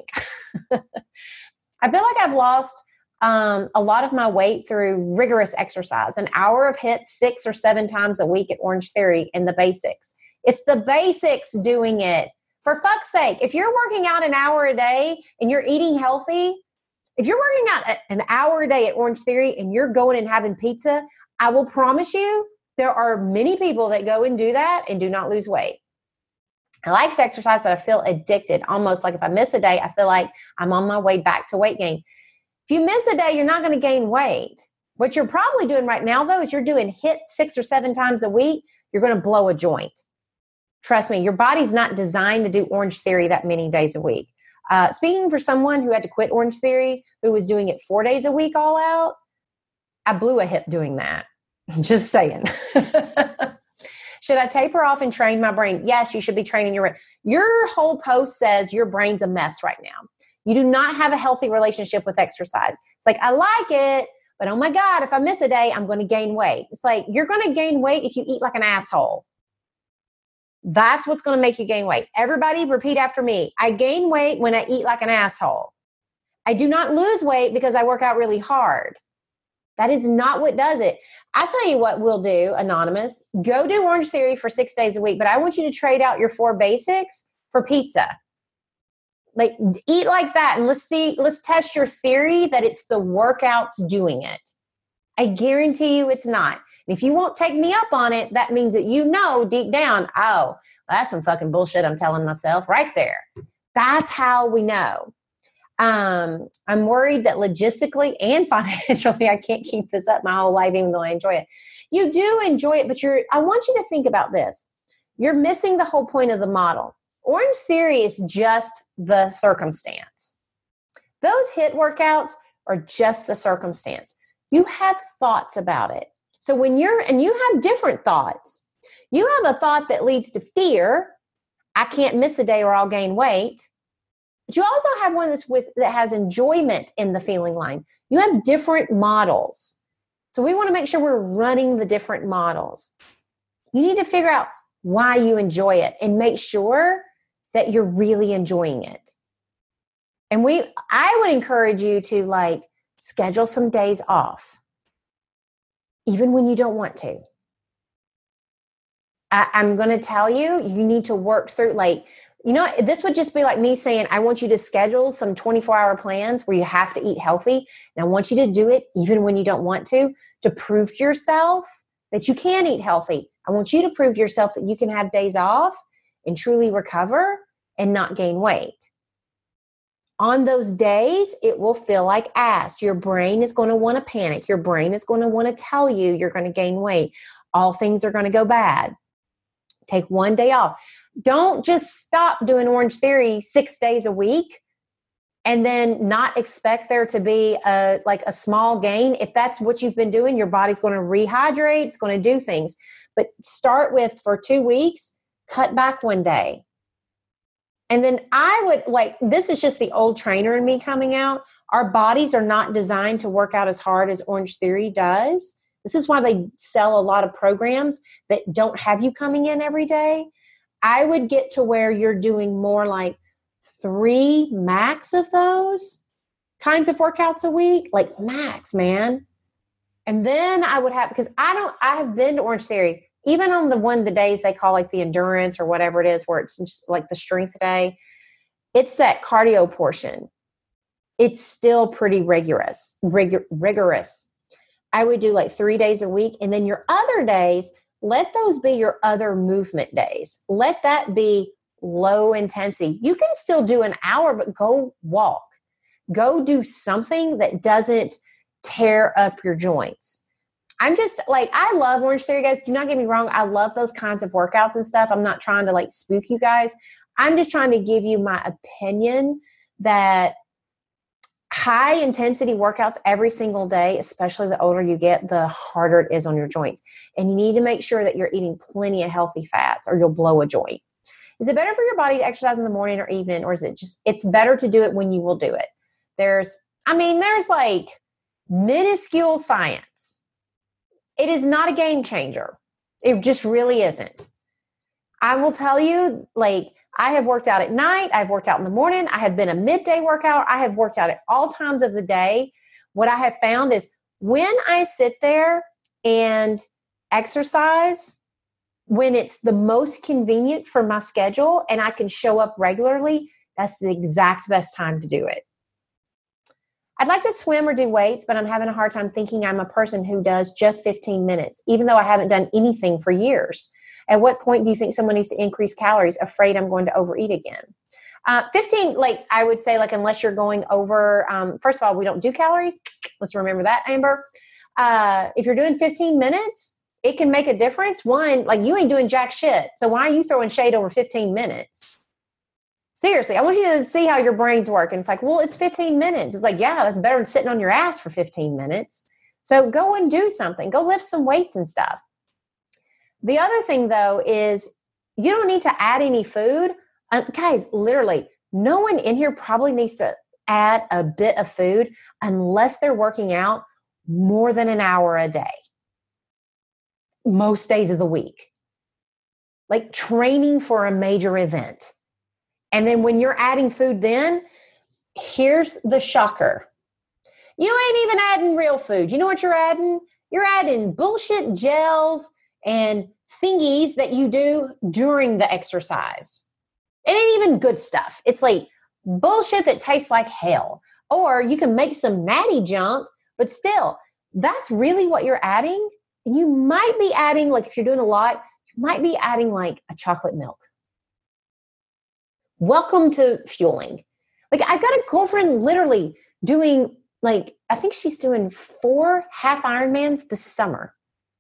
I feel like I've lost um, a lot of my weight through rigorous exercise, an hour of HIIT six or seven times a week at Orange Theory in the basics. It's the basics doing it. For fuck's sake, if you're working out an hour a day and you're eating healthy, if you're working out an hour a day at Orange Theory and you're going and having pizza, I will promise you there are many people that go and do that and do not lose weight. I like to exercise, but I feel addicted. Almost like if I miss a day, I feel like I'm on my way back to weight gain. If you miss a day, you're not going to gain weight. What you're probably doing right now, though, is you're doing HIIT six or seven times a week. You're going to blow a joint. Trust me, your body's not designed to do Orange Theory that many days a week. Uh, speaking for someone who had to quit Orange Theory, who was doing it four days a week all out, I blew a hip doing that. Just saying. Should I taper off and train my brain? Yes, you should be training your brain. Your whole post says your brain's a mess right now. You do not have a healthy relationship with exercise. It's like, I like it, but oh my God, if I miss a day, I'm going to gain weight. It's like, you're going to gain weight if you eat like an asshole. That's what's going to make you gain weight. Everybody repeat after me. I gain weight when I eat like an asshole. I do not lose weight because I work out really hard. That is not what does it. I tell you what we'll do, Anonymous. Go do Orange Theory for six days a week, but I want you to trade out your four basics for pizza. Like, eat like that, and let's see, let's test your theory that it's the workouts doing it. I guarantee you it's not. And if you won't take me up on it, that means that you know deep down, oh, that's some fucking bullshit I'm telling myself right there. That's how we know. Um, I'm worried that logistically and financially, I can't keep this up my whole life, even though I enjoy it. You do enjoy it, but you're, I want you to think about this. You're missing the whole point of the model. Orange Theory is just the circumstance. Those HIIT workouts are just the circumstance. You have thoughts about it. So when you're, and you have different thoughts, you have a thought that leads to fear. I can't miss a day or I'll gain weight. But you also have one that's with, that has enjoyment in the feeling line. You have different models. So we want to make sure we're running the different models. You need to figure out why you enjoy it and make sure that you're really enjoying it. And we, I would encourage you to like schedule some days off, even when you don't want to. I, I'm going to tell you, you need to work through like, you know, this would just be like me saying, I want you to schedule some twenty-four hour plans where you have to eat healthy. And I want you to do it even when you don't want to, to prove to yourself that you can eat healthy. I want you to prove to yourself that you can have days off and truly recover and not gain weight. On those days, it will feel like ass. Your brain is going to want to panic. Your brain is going to want to tell you you're going to gain weight. All things are going to go bad. Take one day off. Don't just stop doing Orange Theory six days a week and then not expect there to be a like a small gain. If that's what you've been doing, your body's going to rehydrate. It's going to do things. But start with, for two weeks, cut back one day. And then I would like, this is just the old trainer in me coming out. Our bodies are not designed to work out as hard as Orange Theory does. This is why they sell a lot of programs that don't have you coming in every day. I would get to where you're doing more like three max of those kinds of workouts a week, like max, man. And then I would have, because I don't, I have been to Orange Theory, even on the one, the days they call like the endurance or whatever it is, where it's just like the strength day, it's that cardio portion. It's still pretty rigorous, rig- rigorous. I would do like three days a week. And then your other days, let those be your other movement days. Let that be low intensity. You can still do an hour, but go walk. Go do something that doesn't tear up your joints. I'm just like, I love Orange Theory, guys. Do not get me wrong. I love those kinds of workouts and stuff. I'm not trying to like spook you guys. I'm just trying to give you my opinion that high intensity workouts every single day, especially the older you get, the harder it is on your joints. And you need to make sure that you're eating plenty of healthy fats or you'll blow a joint. Is it better for your body to exercise in the morning or evening, or is it just, it's better to do it when you will do it? There's, I mean, there's like minuscule science. It is not a game changer. It just really isn't. I will tell you, like, I have worked out at night. I've worked out in the morning. I have been a midday workout. I have worked out at all times of the day. What I have found is when I sit there and exercise, when it's the most convenient for my schedule and I can show up regularly, that's the exact best time to do it. I'd like to swim or do weights, but I'm having a hard time thinking I'm a person who does just fifteen minutes, even though I haven't done anything for years. At what point do you think someone needs to increase calories, afraid I'm going to overeat again? Uh, fifteen, like I would say, like unless you're going over, um, first of all, we don't do calories. Let's remember that, Amber. Uh, if you're doing fifteen minutes, it can make a difference. One, like you ain't doing jack shit. So why are you throwing shade over fifteen minutes? Seriously, I want you to see how your brain's work. And it's like, well, it's fifteen minutes. It's like, yeah, that's better than sitting on your ass for fifteen minutes. So go and do something. Go lift some weights and stuff. The other thing, though, is you don't need to add any food. Uh, guys, literally, no one in here probably needs to add a bit of food unless they're working out more than an hour a day, most days of the week, like training for a major event. And then when you're adding food, then here's the shocker. You ain't even adding real food. You know what you're adding? You're adding bullshit gels and thingies that you do during the exercise. It ain't even good stuff. It's like bullshit that tastes like hell. Or you can make some natty junk, but still, that's really what you're adding. And you might be adding, like if you're doing a lot, you might be adding like a chocolate milk. Welcome to fueling. Like I've got a girlfriend literally doing like, I think she's doing four half Ironmans this summer.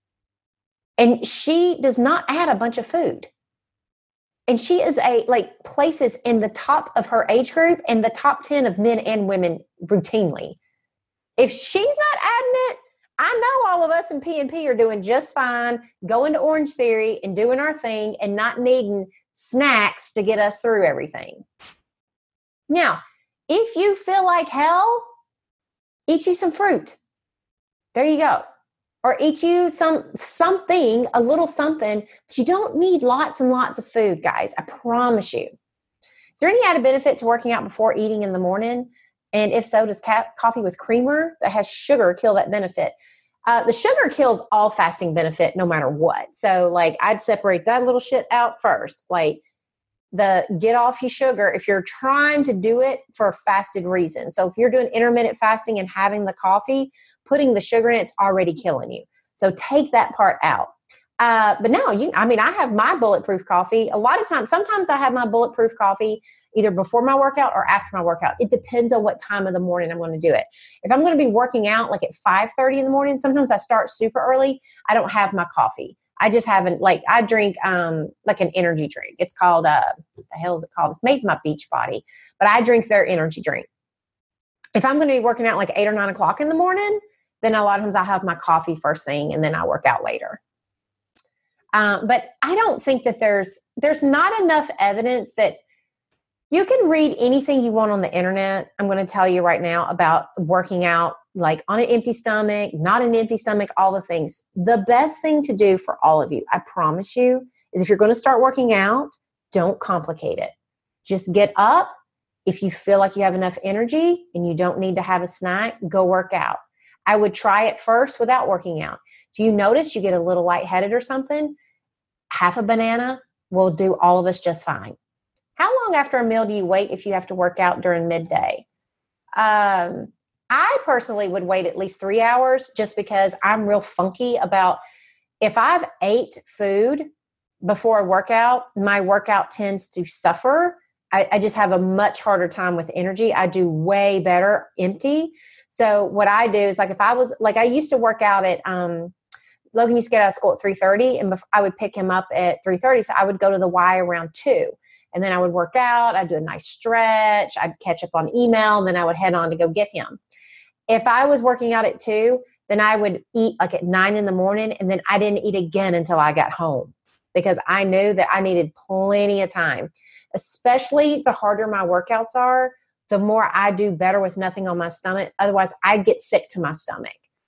And she does not add a bunch of food. And she is a, like, places in the top of her age group and the top ten of men and women routinely. If she's not adding it, I know all of us in P and P are doing just fine, going to Orange Theory and doing our thing and not needing snacks to get us through everything. Now, if you feel like hell, eat you some fruit. There you go. Or eat you some something, a little something, but you don't need lots and lots of food, guys. I promise you. Is there any added benefit to working out before eating in the morning? And if so, does ca- coffee with creamer that has sugar kill that benefit? Uh, the sugar kills all fasting benefit no matter what. So, like, I'd separate that little shit out first. Like, the get off your sugar if you're trying to do it for a fasted reason. So if you're doing intermittent fasting and having the coffee, putting the sugar in, it's already killing you. So take that part out. Uh, but no, you, I mean, I have my bulletproof coffee. A lot of times, sometimes I have my bulletproof coffee either before my workout or after my workout. It depends on what time of the morning I'm going to do it. If I'm going to be working out like at five thirty in the morning, sometimes I start super early. I don't have my coffee. I just haven't, like, I drink um, like an energy drink. It's called, uh, what the hell is it called? It's made by Beachbody, but I drink their energy drink. If I'm going to be working out like eight or nine o'clock in the morning, then a lot of times I have my coffee first thing and then I work out later. Um, but I don't think that there's, there's not enough evidence that you can read anything you want on the internet. I'm going to tell you right now about working out like on an empty stomach, not an empty stomach, all the things. The best thing to do for all of you, I promise you, is if you're going to start working out, don't complicate it. Just get up. If you feel like you have enough energy and you don't need to have a snack, go work out. I would try it first without working out. If you notice you get a little lightheaded or something, half a banana will do all of us just fine. How long after a meal do you wait if you have to work out during midday? Um, I personally would wait at least three hours just because I'm real funky about if I've ate food before a workout, my workout tends to suffer. I, I just have a much harder time with energy. I do way better empty. So what I do is like if I was like I used to work out at um, Logan used to get out of school at three thirty and before, I would pick him up at three thirty. So I would go to the Y around two. And then I would work out. I'd do a nice stretch. I'd catch up on email. And then I would head on to go get him. If I was working out at two, then I would eat like at nine in the morning. And then I didn't eat again until I got home because I knew that I needed plenty of time, especially the harder my workouts are, the more I do better with nothing on my stomach. Otherwise, I get sick to my stomach.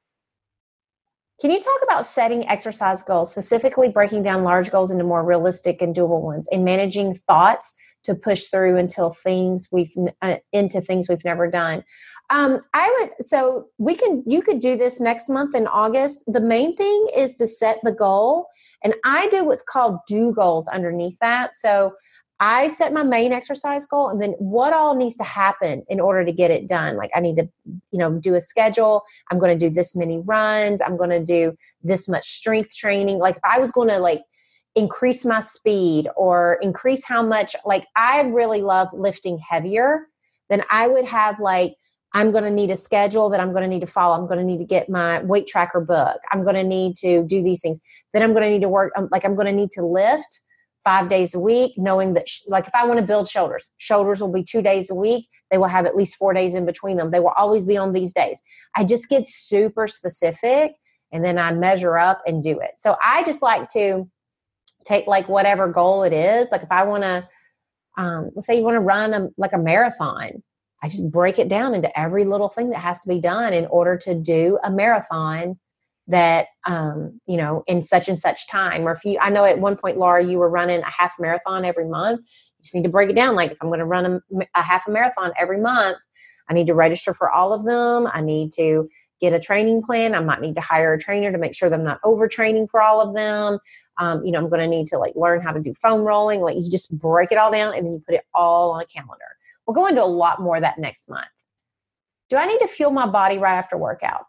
Can you talk about setting exercise goals, specifically breaking down large goals into more realistic and doable ones, and managing thoughts to push through until things we've uh, into things we've never done? Um, I would. So we can. You could do this next month in August. The main thing is to set the goal, and I do what's called do goals underneath that. So I set my main exercise goal, and then what all needs to happen in order to get it done. Like I need to, you know, do a schedule. I'm going to do this many runs. I'm going to do this much strength training. Like if I was going to like increase my speed or increase how much, like I really love lifting heavier, then I would have like, I'm going to need a schedule that I'm going to need to follow. I'm going to need to get my weight tracker book. I'm going to need to do these things. Then I'm going to need to work, um, like I'm going to need to lift five days a week, knowing that, sh- like if I want to build shoulders, shoulders will be two days a week. They will have at least four days in between them. They will always be on these days. I just get super specific and then I measure up and do it. So I just like to take like whatever goal it is. Like if I want to, um, let's say you want to run a, like a marathon, I just break it down into every little thing that has to be done in order to do a marathon that, um, you know, in such and such time. Or if you, I know at one point, Laura, you were running a half marathon every month. You just need to break it down. Like if I'm going to run a, a half a marathon every month, I need to register for all of them. I need to get a training plan. I might need to hire a trainer to make sure that I'm not overtraining for all of them. Um, you know, I'm going to need to like learn how to do foam rolling. Like you just break it all down and then you put it all on a calendar. We'll go into a lot more of that next month. Do I need to fuel my body right after workout?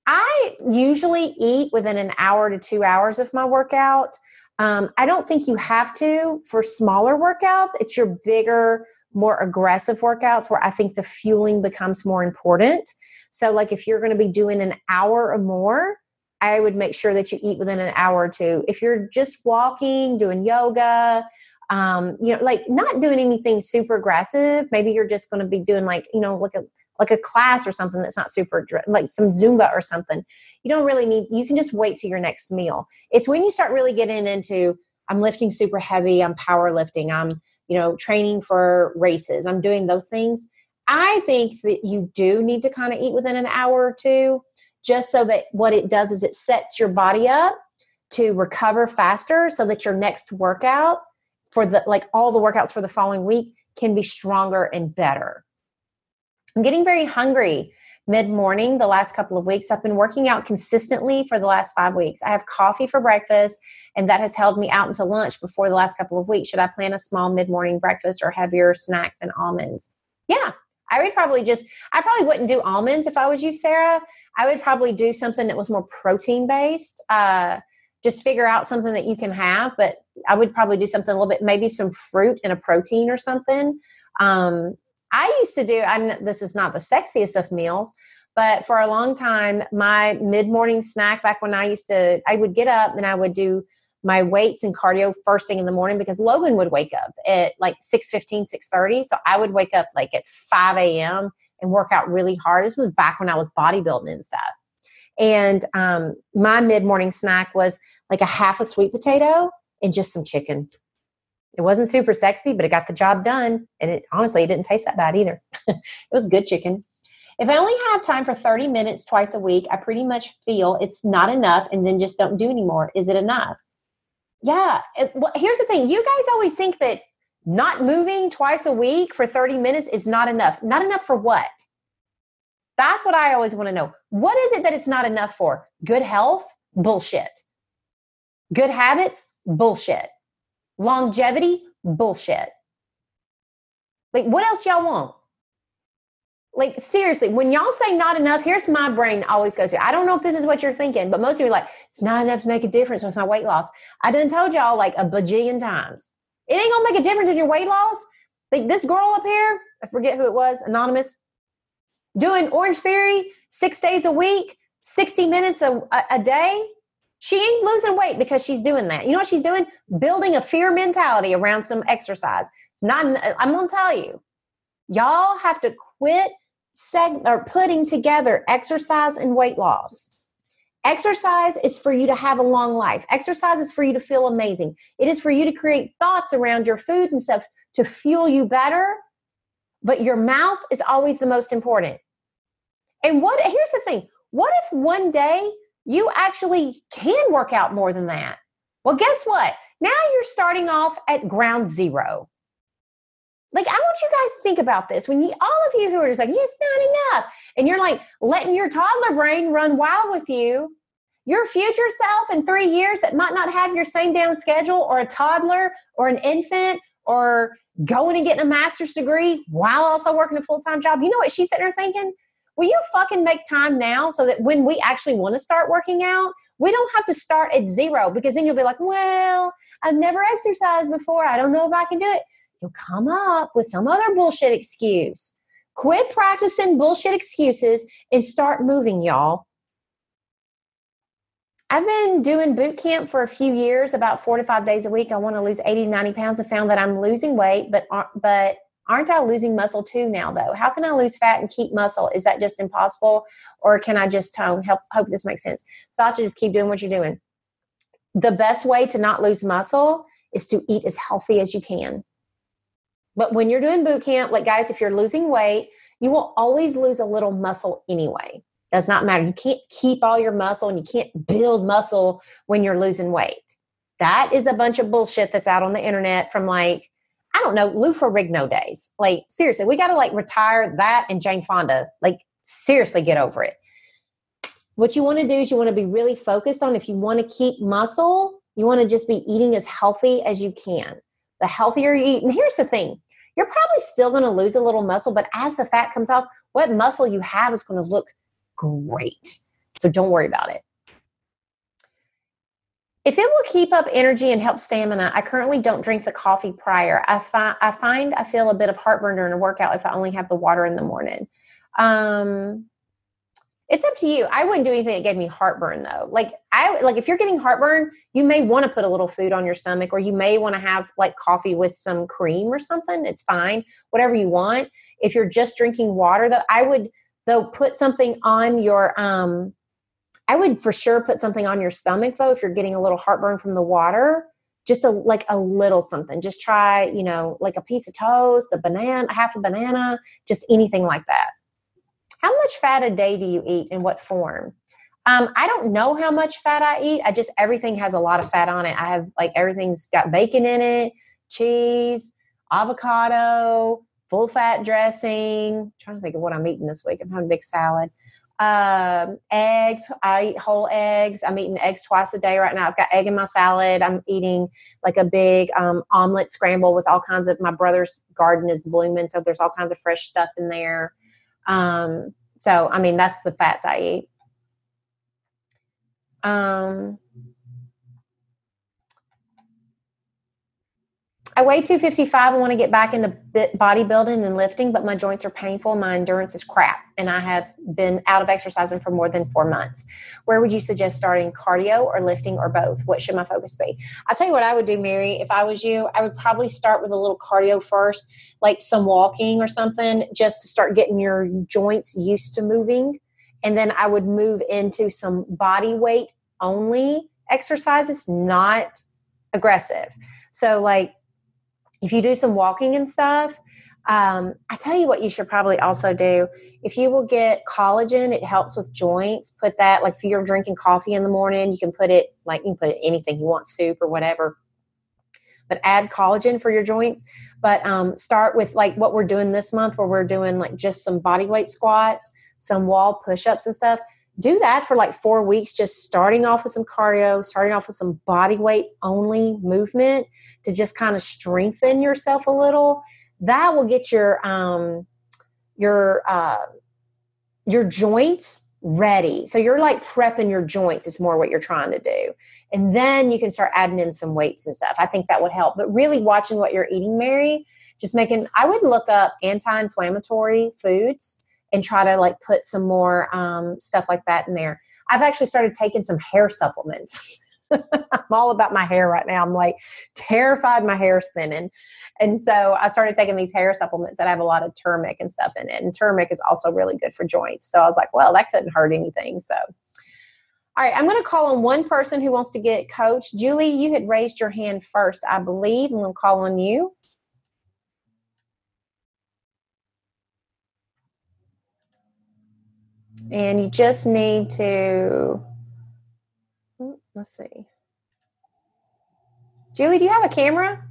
I usually eat within an hour to two hours of my workout. Um, I don't think you have to for smaller workouts. It's your bigger, more aggressive workouts where I think the fueling becomes more important. So like if you're going to be doing an hour or more, I would make sure that you eat within an hour or two. If you're just walking, doing yoga, um, you know, like not doing anything super aggressive, maybe you're just going to be doing like, you know, like a like a class or something that's not super, like some Zumba or something. You don't really need, you can just wait till your next meal. It's when you start really getting into, I'm lifting super heavy, I'm powerlifting, I'm, you know, training for races, I'm doing those things. I think that you do need to kind of eat within an hour or two, just so that what it does is it sets your body up to recover faster so that your next workout for the, like all the workouts for the following week can be stronger and better. I'm getting very hungry mid-morning the last couple of weeks. I've been working out consistently for the last five weeks. I have coffee for breakfast, and that has held me out until lunch before the last couple of weeks. Should I plan a small mid-morning breakfast or heavier snack than almonds? Yeah, I would probably just, I probably wouldn't do almonds if I was you, Sarah. I would probably do something that was more protein-based. Uh, just figure out something that you can have, but I would probably do something a little bit, maybe some fruit and a protein or something. Um, I used to do, I, this is not the sexiest of meals, but for a long time, my mid-morning snack back when I used to, I would get up and I would do my weights and cardio first thing in the morning because Logan would wake up at like six fifteen, six thirty. So I would wake up like at five a.m. and work out really hard. This was back when I was bodybuilding and stuff. And um, my mid-morning snack was like a half a sweet potato and just some chicken. It wasn't super sexy, but it got the job done. And it honestly, it didn't taste that bad either. It was good chicken. If I only have time for thirty minutes twice a week, I pretty much feel it's not enough and then just don't do anymore. Is it enough? Yeah. It, well, here's the thing. You guys always think that not moving twice a week for thirty minutes is not enough. Not enough for what? That's what I always want to know. What is it that it's not enough for? Good health? Bullshit. Good habits? Bullshit. Longevity? Bullshit. Like, what else y'all want? Like, seriously, when y'all say not enough, here's my brain always goes to. I don't know if this is what you're thinking, but most of you are like, it's not enough to make a difference with my weight loss. I done told y'all like a bajillion times. It ain't gonna make a difference in your weight loss. Like this girl up here, I forget who it was, anonymous, doing Orange Theory six days a week, sixty minutes a, a, a day. She ain't losing weight because she's doing that. You know what she's doing? Building a fear mentality around some exercise. It's not, I'm going to tell you, y'all have to quit seg- or putting together exercise and weight loss. Exercise is for you to have a long life. Exercise is for you to feel amazing. It is for you to create thoughts around your food and stuff to fuel you better. But your mouth is always the most important. And what, here's the thing. What if one day you actually can work out more than that? Well, guess what? Now you're starting off at ground zero. Like, I want you guys to think about this. When you, all of you who are just like, yeah, it's not enough. And you're like letting your toddler brain run wild with you, your future self in three years that might not have your same damn schedule, or a toddler or an infant, or going and getting a master's degree while also working a full-time job. You know what she's sitting there thinking? Will you fucking make time now so that when we actually want to start working out, we don't have to start at zero? Because then you'll be like, well, I've never exercised before. I don't know if I can do it. You'll come up with some other bullshit excuse. Quit practicing bullshit excuses and start moving, y'all. I've been doing boot camp for a few years, about four to five days a week. I want to lose eighty to ninety pounds. I found that I'm losing weight, but, but aren't I losing muscle too now, though? How can I lose fat and keep muscle? Is that just impossible? Or can I just tone? Help, hope this makes sense. Sacha, just keep doing what you're doing. The best way to not lose muscle is to eat as healthy as you can. But when you're doing boot camp, like guys, if you're losing weight, you will always lose a little muscle anyway. Does not matter. You can't keep all your muscle and you can't build muscle when you're losing weight. That is a bunch of bullshit that's out on the internet from like, I don't know, Lou Ferrigno days. Like, seriously, we got to like retire that and Jane Fonda. Like, seriously, get over it. What you want to do is you want to be really focused on, if you want to keep muscle, you want to just be eating as healthy as you can. The healthier you eat, and here's the thing, you're probably still going to lose a little muscle, but as the fat comes off, what muscle you have is going to look great. So don't worry about it. If it will keep up energy and help stamina, I currently don't drink the coffee prior. I, fi- I find I feel a bit of heartburn during a workout if I only have the water in the morning. Um, it's up to you. I wouldn't do anything that gave me heartburn, though. Like, I like if you're getting heartburn, you may want to put a little food on your stomach, or you may want to have like coffee with some cream or something. It's fine, whatever you want. If you're just drinking water, though, I would though put something on your. Um, I would for sure put something on your stomach, though, if you're getting a little heartburn from the water. Just a like a little something. Just try, you know, like a piece of toast, a banana, half a banana, just anything like that. How much fat a day do you eat, in what form? Um, I don't know how much fat I eat. I just, everything has a lot of fat on it. I have like, everything's got bacon in it, cheese, avocado, full fat dressing. I'm trying to think of what I'm eating this week. I'm having a big salad. Um, eggs. I eat whole eggs. I'm eating eggs twice a day right now. I've got egg in my salad. I'm eating like a big um, omelet scramble with all kinds of, my brother's garden is blooming, so there's all kinds of fresh stuff in there. Um, so, I mean, that's the fats I eat. Um, I weigh two fifty-five. I want to get back into bodybuilding and lifting, but my joints are painful. My endurance is crap, and I have been out of exercising for more than four months. Where would you suggest starting, cardio or lifting or both? What should my focus be? I'll tell you what I would do, Mary. If I was you, I would probably start with a little cardio first, like some walking or something, just to start getting your joints used to moving. And then I would move into some body weight only exercises, not aggressive. So like, if you do some walking and stuff, um, I tell you what you should probably also do. If you will get collagen, it helps with joints. Put that, like if you're drinking coffee in the morning, you can put it, like you can put it anything you want, soup or whatever. But add collagen for your joints. But um, start with like what we're doing this month, where we're doing like just some body weight squats, some wall push-ups and stuff. Do that for like four weeks, just starting off with some cardio, starting off with some body weight only movement to just kind of strengthen yourself a little. That will get your um, your uh, your joints ready. So you're like prepping your joints is more what you're trying to do. And then you can start adding in some weights and stuff. I think that would help. But really watching what you're eating, Mary, just making, I would look up anti-inflammatory foods and try to like put some more um, stuff like that in there. I've actually started taking some hair supplements. I'm all about my hair right now. I'm like terrified my hair's thinning. And so I started taking these hair supplements that have a lot of turmeric and stuff in it. And turmeric is also really good for joints. So I was like, well, that couldn't hurt anything. So, all right, I'm going to call on one person who wants to get coached. Julie, you had raised your hand first, I believe. I'm going to call on you. And you just need to, let's see. Julie, do you have a camera?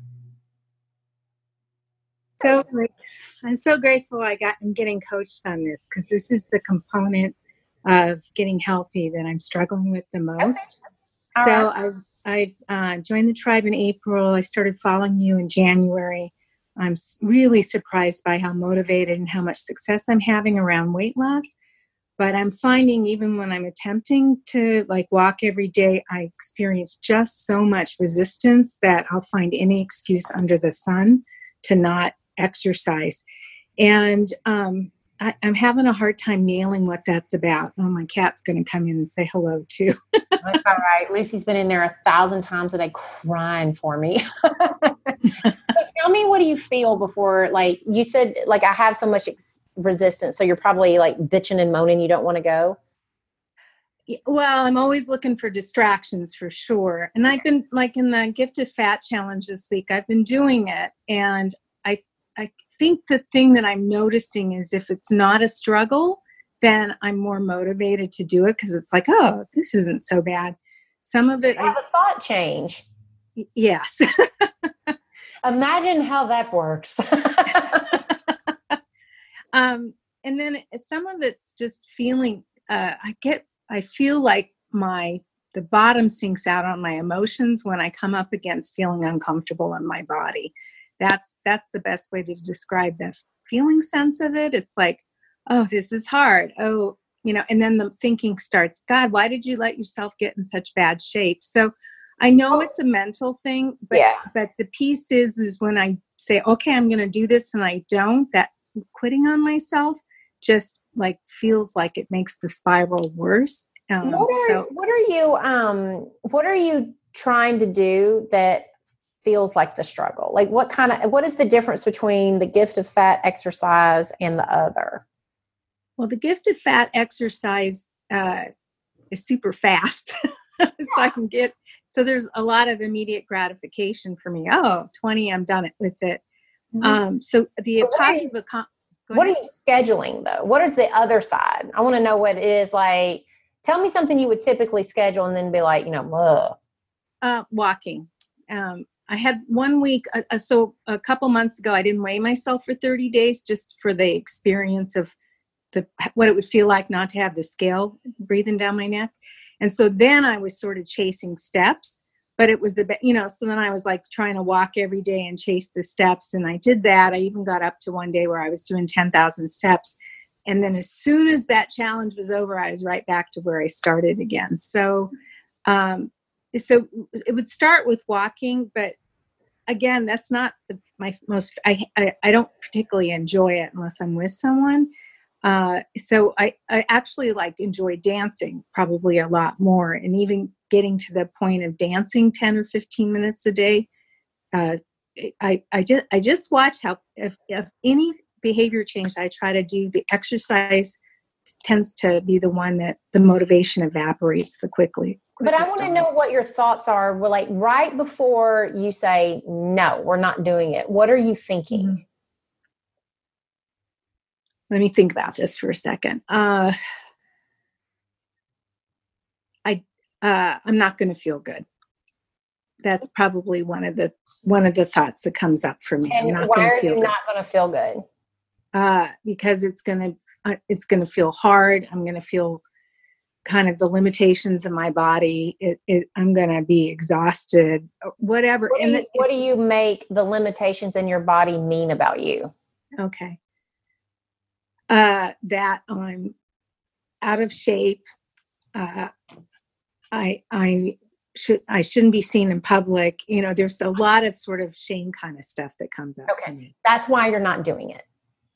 So I'm so grateful I got I'm getting coached on this, because this is the component of getting healthy that I'm struggling with the most. Okay. So right. I I uh, joined the tribe in April. I started following you in January. I'm really surprised by how motivated and how much success I'm having around weight loss. But I'm finding even when I'm attempting to like walk every day, I experience just so much resistance that I'll find any excuse under the sun to not exercise. And um, I, I'm having a hard time nailing what that's about. Oh, my cat's going to come in and say hello too. That's all right. Lucy's been in there a thousand times a day crying for me. So tell me, what do you feel before, like you said, like I have so much ex- resistance. So you're probably like bitching and moaning. You don't want to go. Well, I'm always looking for distractions for sure. And I've been like in the Gift of Fat challenge this week, I've been doing it. And I, I think the thing that I'm noticing is if it's not a struggle, then I'm more motivated to do it, because it's like, oh, this isn't so bad. Some of it. You have I, a thought change. Yes. Imagine how that works. um, and then some of it's just feeling, uh, I get, I feel like my, the bottom sinks out on my emotions when I come up against feeling uncomfortable in my body. That's, that's the best way to describe the feeling sense of it. It's like, oh, this is hard. Oh, you know, and then the thinking starts, God, why did you let yourself get in such bad shape? So I know it's a mental thing, but, yeah. but the piece is, is when I say, okay, I'm going to do this and I don't, that quitting on myself just like feels like it makes the spiral worse. Um, what are, so, what are you, um, what are you trying to do that feels like the struggle? Like what kind of, what is the difference between the Gift of Fat exercise and the other? Well, the Gift of Fat exercise uh, is super fast. So I can get, so there's a lot of immediate gratification for me. Oh, twenty, I'm done it with it. Mm-hmm. Um, so the what positive, are, you, accom- what are you scheduling though? What is the other side? I want to know what it is like. Tell me something you would typically schedule and then be like, you know, ugh. Uh, walking. Um, I had one week, uh, so a couple months ago, I didn't weigh myself for thirty days just for the experience of the what it would feel like not to have the scale breathing down my neck. And so then I was sort of chasing steps, but it was a bit, you know, so then I was like trying to walk every day and chase the steps. And I did that. I even got up to one day where I was doing ten thousand steps. And then as soon as that challenge was over, I was right back to where I started again. So, um, so it would start with walking, but again, that's not the, my most, I, I, I don't particularly enjoy it unless I'm with someone. Uh, so I, I actually like enjoy dancing probably a lot more, and even getting to the point of dancing ten or fifteen minutes a day. Uh, I, I just, I just watch how if, if any behavior change I try to do, the exercise tends to be the one that the motivation evaporates the quickly. But I want to know what your thoughts are. Well, like right before you say, no, we're not doing it. What are you thinking? Mm-hmm. Let me think about this for a second. Uh, I, uh, I'm not going to feel good. That's probably one of the, one of the thoughts that comes up for me. And I'm not why gonna are feel you good. not going to feel good? Uh, because it's going to, uh, it's going to feel hard. I'm going to feel kind of the limitations of my body. It, it, I'm going to be exhausted, whatever. What do, and you, the, what do you make the limitations in your body mean about you? Okay. Uh, that I'm out of shape. Uh, I, I should, I shouldn't be seen in public. You know, there's a lot of sort of shame kind of stuff that comes up. Okay. That's why you're not doing it.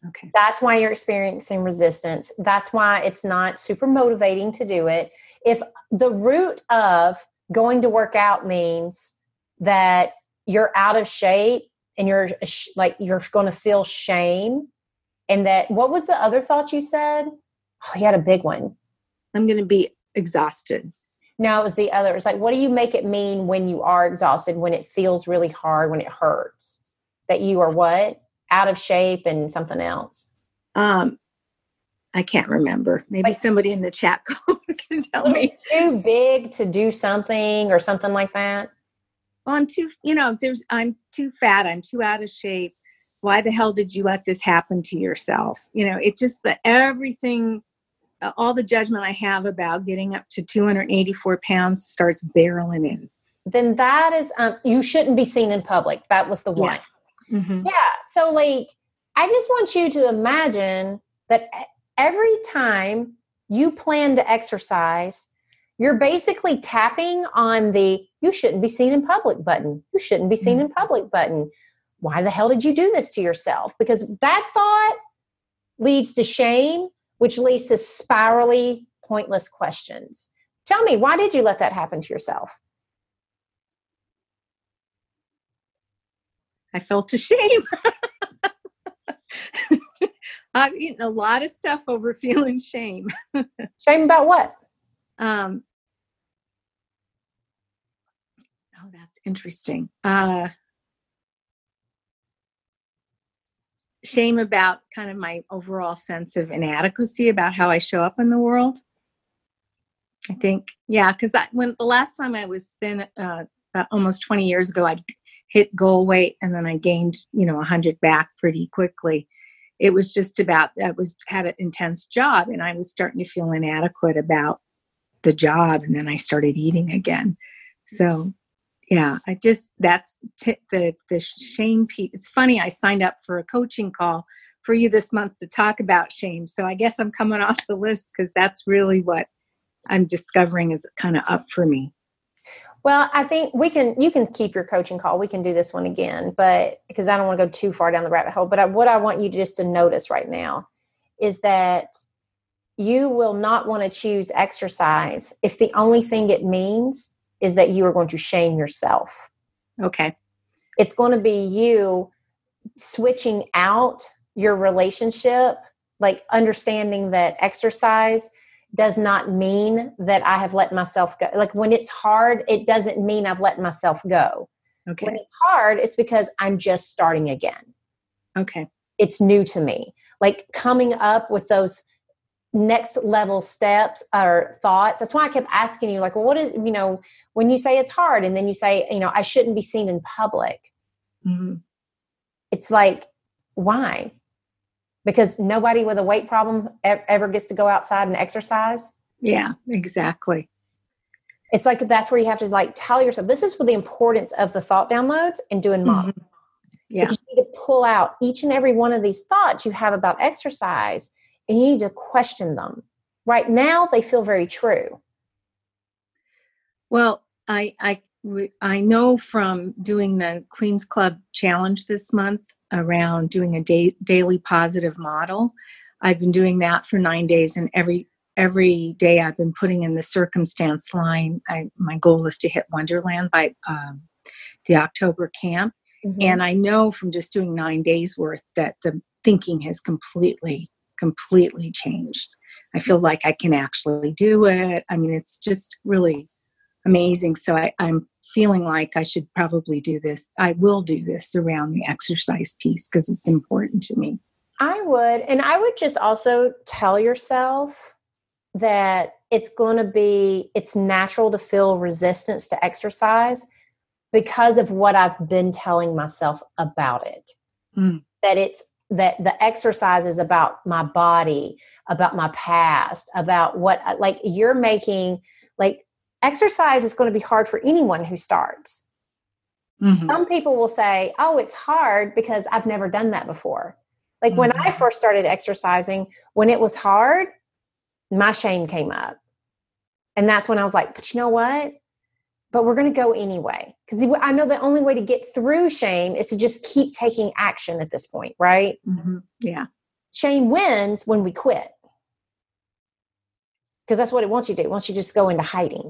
Okay. That's why you're experiencing resistance. That's why it's not super motivating to do it. If the root of going to work out means that you're out of shape and you're like, you're going to feel shame, and that, what was the other thought you said? Oh, you had a big one. I'm going to be exhausted. No, it was the other. It's like, what do you make it mean when you are exhausted, when it feels really hard, when it hurts? That you are what? Out of shape and something else. Um, I can't remember. Maybe like, somebody in the chat can tell me. Too big to do something or something like that. Well, I'm too, you know, there's, I'm too fat. I'm too out of shape. Why the hell did you let this happen to yourself? You know, it just, the everything, uh, all the judgment I have about getting up to two hundred eighty-four pounds starts barreling in. Then that is, um, you shouldn't be seen in public. That was the one. Yeah. Mm-hmm. Yeah. So like, I just want you to imagine that every time you plan to exercise, you're basically tapping on the "you shouldn't be seen in public" button. You shouldn't be seen mm-hmm. in public button. Why the hell did you do this to yourself? Because that thought leads to shame, which leads to spirally pointless questions. Tell me, why did you let that happen to yourself? I felt ashamed. I've eaten a lot of stuff over feeling shame. Shame about what? Um, oh, that's interesting. Uh, shame about kind of my overall sense of inadequacy about how I show up in the world. I think, yeah, because I, when the last time I was thin, uh, about almost twenty years ago, I hit goal weight and then I gained, you know, one hundred back pretty quickly. It was just about, I was had an intense job and I was starting to feel inadequate about the job. And then I started eating again. So yeah, I just, that's t- the, the shame piece. It's funny. I signed up for a coaching call for you this month to talk about shame. So I guess I'm coming off the list because that's really what I'm discovering is kind of up for me. Well, I think we can, you can keep your coaching call. We can do this one again, but because I don't want to go too far down the rabbit hole, but I, what I want you to just to notice right now is that you will not want to choose exercise if the only thing it means is that you are going to shame yourself. Okay. It's going to be you switching out your relationship, like understanding that exercise does not mean that I have let myself go. Like when it's hard, it doesn't mean I've let myself go. Okay. When it's hard, it's because I'm just starting again. Okay. It's new to me. Like coming up with those next level steps or thoughts. That's why I kept asking you, like, well, what is, you know, when you say it's hard and then you say, you know, I shouldn't be seen in public. Mm-hmm. It's like, why? Because nobody with a weight problem ever gets to go outside and exercise. Yeah, exactly. It's like, that's where you have to like tell yourself, this is for the importance of the thought downloads and doing model. Mm-hmm. Yeah. Because you need to pull out each and every one of these thoughts you have about exercise and you need to question them. Right now, they feel very true. Well, I, I, I know from doing the Queen's Club Challenge this month around doing a day, daily positive model. I've been doing that for nine days, and every every day I've been putting in the circumstance line. I, my goal is to hit Wonderland by um, the October camp. Mm-hmm. And I know from just doing nine days worth that the thinking has completely, completely changed. I feel like I can actually do it. I mean, it's just really amazing. So I, I'm feeling like I should probably do this. I will do this around the exercise piece because it's important to me. I would. And I would just also tell yourself that it's going to be, it's natural to feel resistance to exercise because of what I've been telling myself about it. Mm. That it's, that the exercise is about my body, about my past, about what, like you're making, like, exercise is going to be hard for anyone who starts. Mm-hmm. Some people will say, oh, it's hard because I've never done that before. Like mm-hmm. when I first started exercising, when it was hard, my shame came up. And that's when I was like, but you know what? But we're going to go anyway. Because I know the only way to get through shame is to just keep taking action at this point, right? Mm-hmm. Yeah. Shame wins when we quit. Because that's what it wants you to do. It wants you to just go into hiding.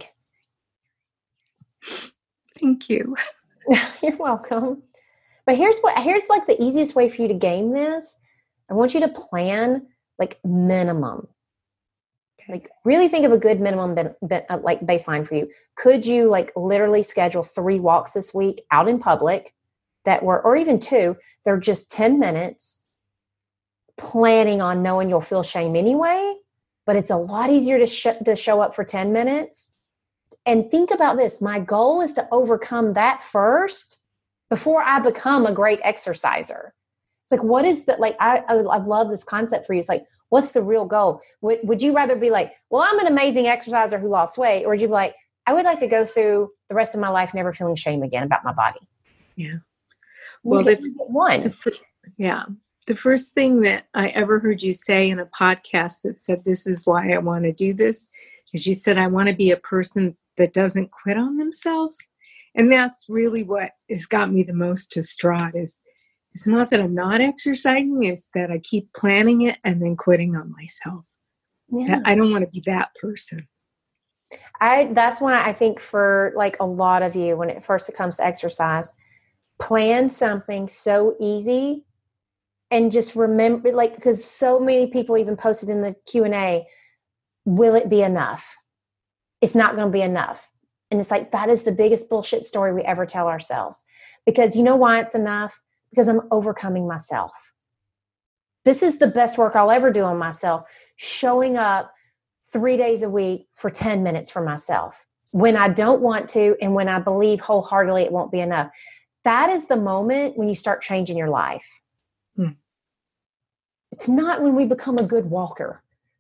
Thank you. You're welcome. But here's what, here's like the easiest way for you to game this. I want you to plan like minimum. Like really think of a good minimum ben, ben, uh, like baseline for you. Could you like literally schedule three walks this week out in public that were, or even two, they're just ten minutes, planning on knowing you'll feel shame anyway, but it's a lot easier to, sh- to show up for ten minutes. And think about this. My goal is to overcome that first before I become a great exerciser. It's like, what is the, like, I, I, I love this concept for you. It's like, what's the real goal? Would, would you rather be like, well, I'm an amazing exerciser who lost weight? Or would you be like, I would like to go through the rest of my life never feeling shame again about my body? Yeah. Well, the, one. The fir- yeah. The first thing that I ever heard you say in a podcast that said, this is why I want to do this, is you said, I want to be a person that doesn't quit on themselves. And that's really what has got me the most distraught is, it's not that I'm not exercising, it's that I keep planning it and then quitting on myself. Yeah. That, I don't want to be that person. I, that's why I think for like a lot of you, when it first it comes to exercise, plan something so easy and just remember, like, because so many people even posted in the Q and A, will it be enough? It's not going to be enough. And it's like, that is the biggest bullshit story we ever tell ourselves. Because you know why it's enough? Because I'm overcoming myself. This is the best work I'll ever do on myself. Showing up three days a week for ten minutes for myself when I don't want to and when I believe wholeheartedly it won't be enough. That is the moment when you start changing your life. Hmm. It's not when we become a good walker.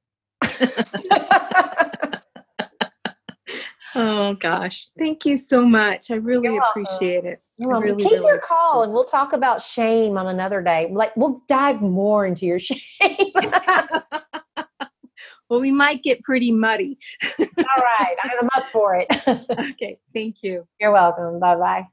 Oh, gosh. Thank you so much. I really You're appreciate welcome. it. You're welcome. Really, Keep really your call and we'll talk about shame on another day. Like we'll dive more into your shame. Well, we might get pretty muddy. All right. I'm up for it. Okay. Thank you. You're welcome. Bye-bye.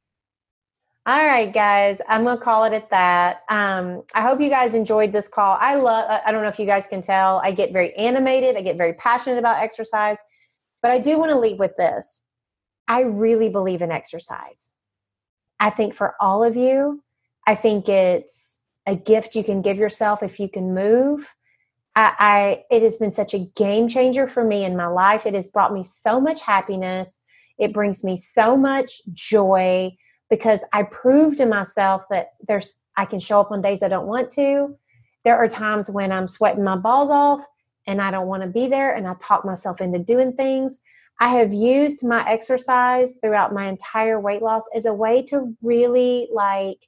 All right, guys, I'm going to call it at that. Um, I hope you guys enjoyed this call. I love, I don't know if you guys can tell, I get very animated. I get very passionate about exercise, but I do want to leave with this. I really believe in exercise. I think for all of you, I think it's a gift you can give yourself if you can move. I, I it has been such a game changer for me in my life. It has brought me so much happiness. It brings me so much joy because I proved to myself that there's I can show up on days I don't want to. There are times when I'm sweating my balls off and I don't want to be there, and I talk myself into doing things. I have used my exercise throughout my entire weight loss as a way to really like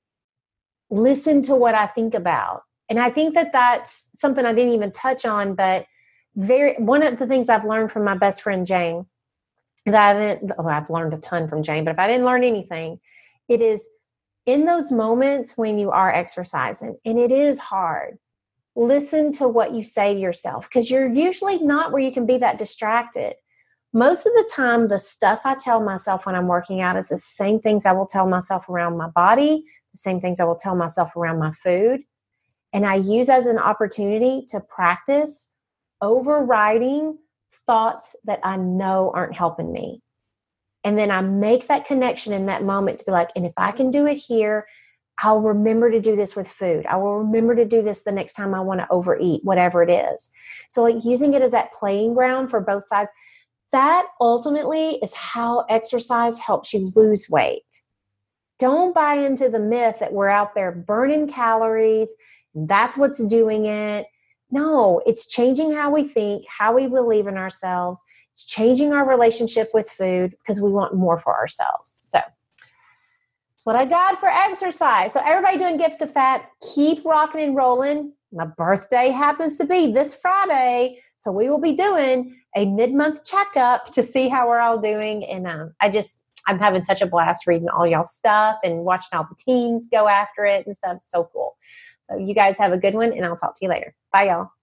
listen to what I think about. And I think that that's something I didn't even touch on, but very one of the things I've learned from my best friend, Jane, that I haven't, oh, I've learned a ton from Jane, but if I didn't learn anything, it is in those moments when you are exercising, and it is hard, listen to what you say to yourself, because you're usually not where you can be that distracted. Most of the time, the stuff I tell myself when I'm working out is the same things I will tell myself around my body, the same things I will tell myself around my food. And I use as an opportunity to practice overriding thoughts that I know aren't helping me. And then I make that connection in that moment to be like, and if I can do it here, I'll remember to do this with food. I will remember to do this the next time I want to overeat, whatever it is. So like using it as that playing ground for both sides, that ultimately is how exercise helps you lose weight. Don't buy into the myth that we're out there burning calories. That's what's doing it. No, it's changing how we think, how we believe in ourselves. It's changing our relationship with food because we want more for ourselves. So that's what I got for exercise. So everybody doing Gift of Fat, keep rocking and rolling. My birthday happens to be this Friday, so we will be doing a mid-month checkup to see how we're all doing. And um, I just, I'm having such a blast reading all y'all stuff and watching all the teens go after it and stuff. It's so cool. So you guys have a good one, and I'll talk to you later. Bye, y'all.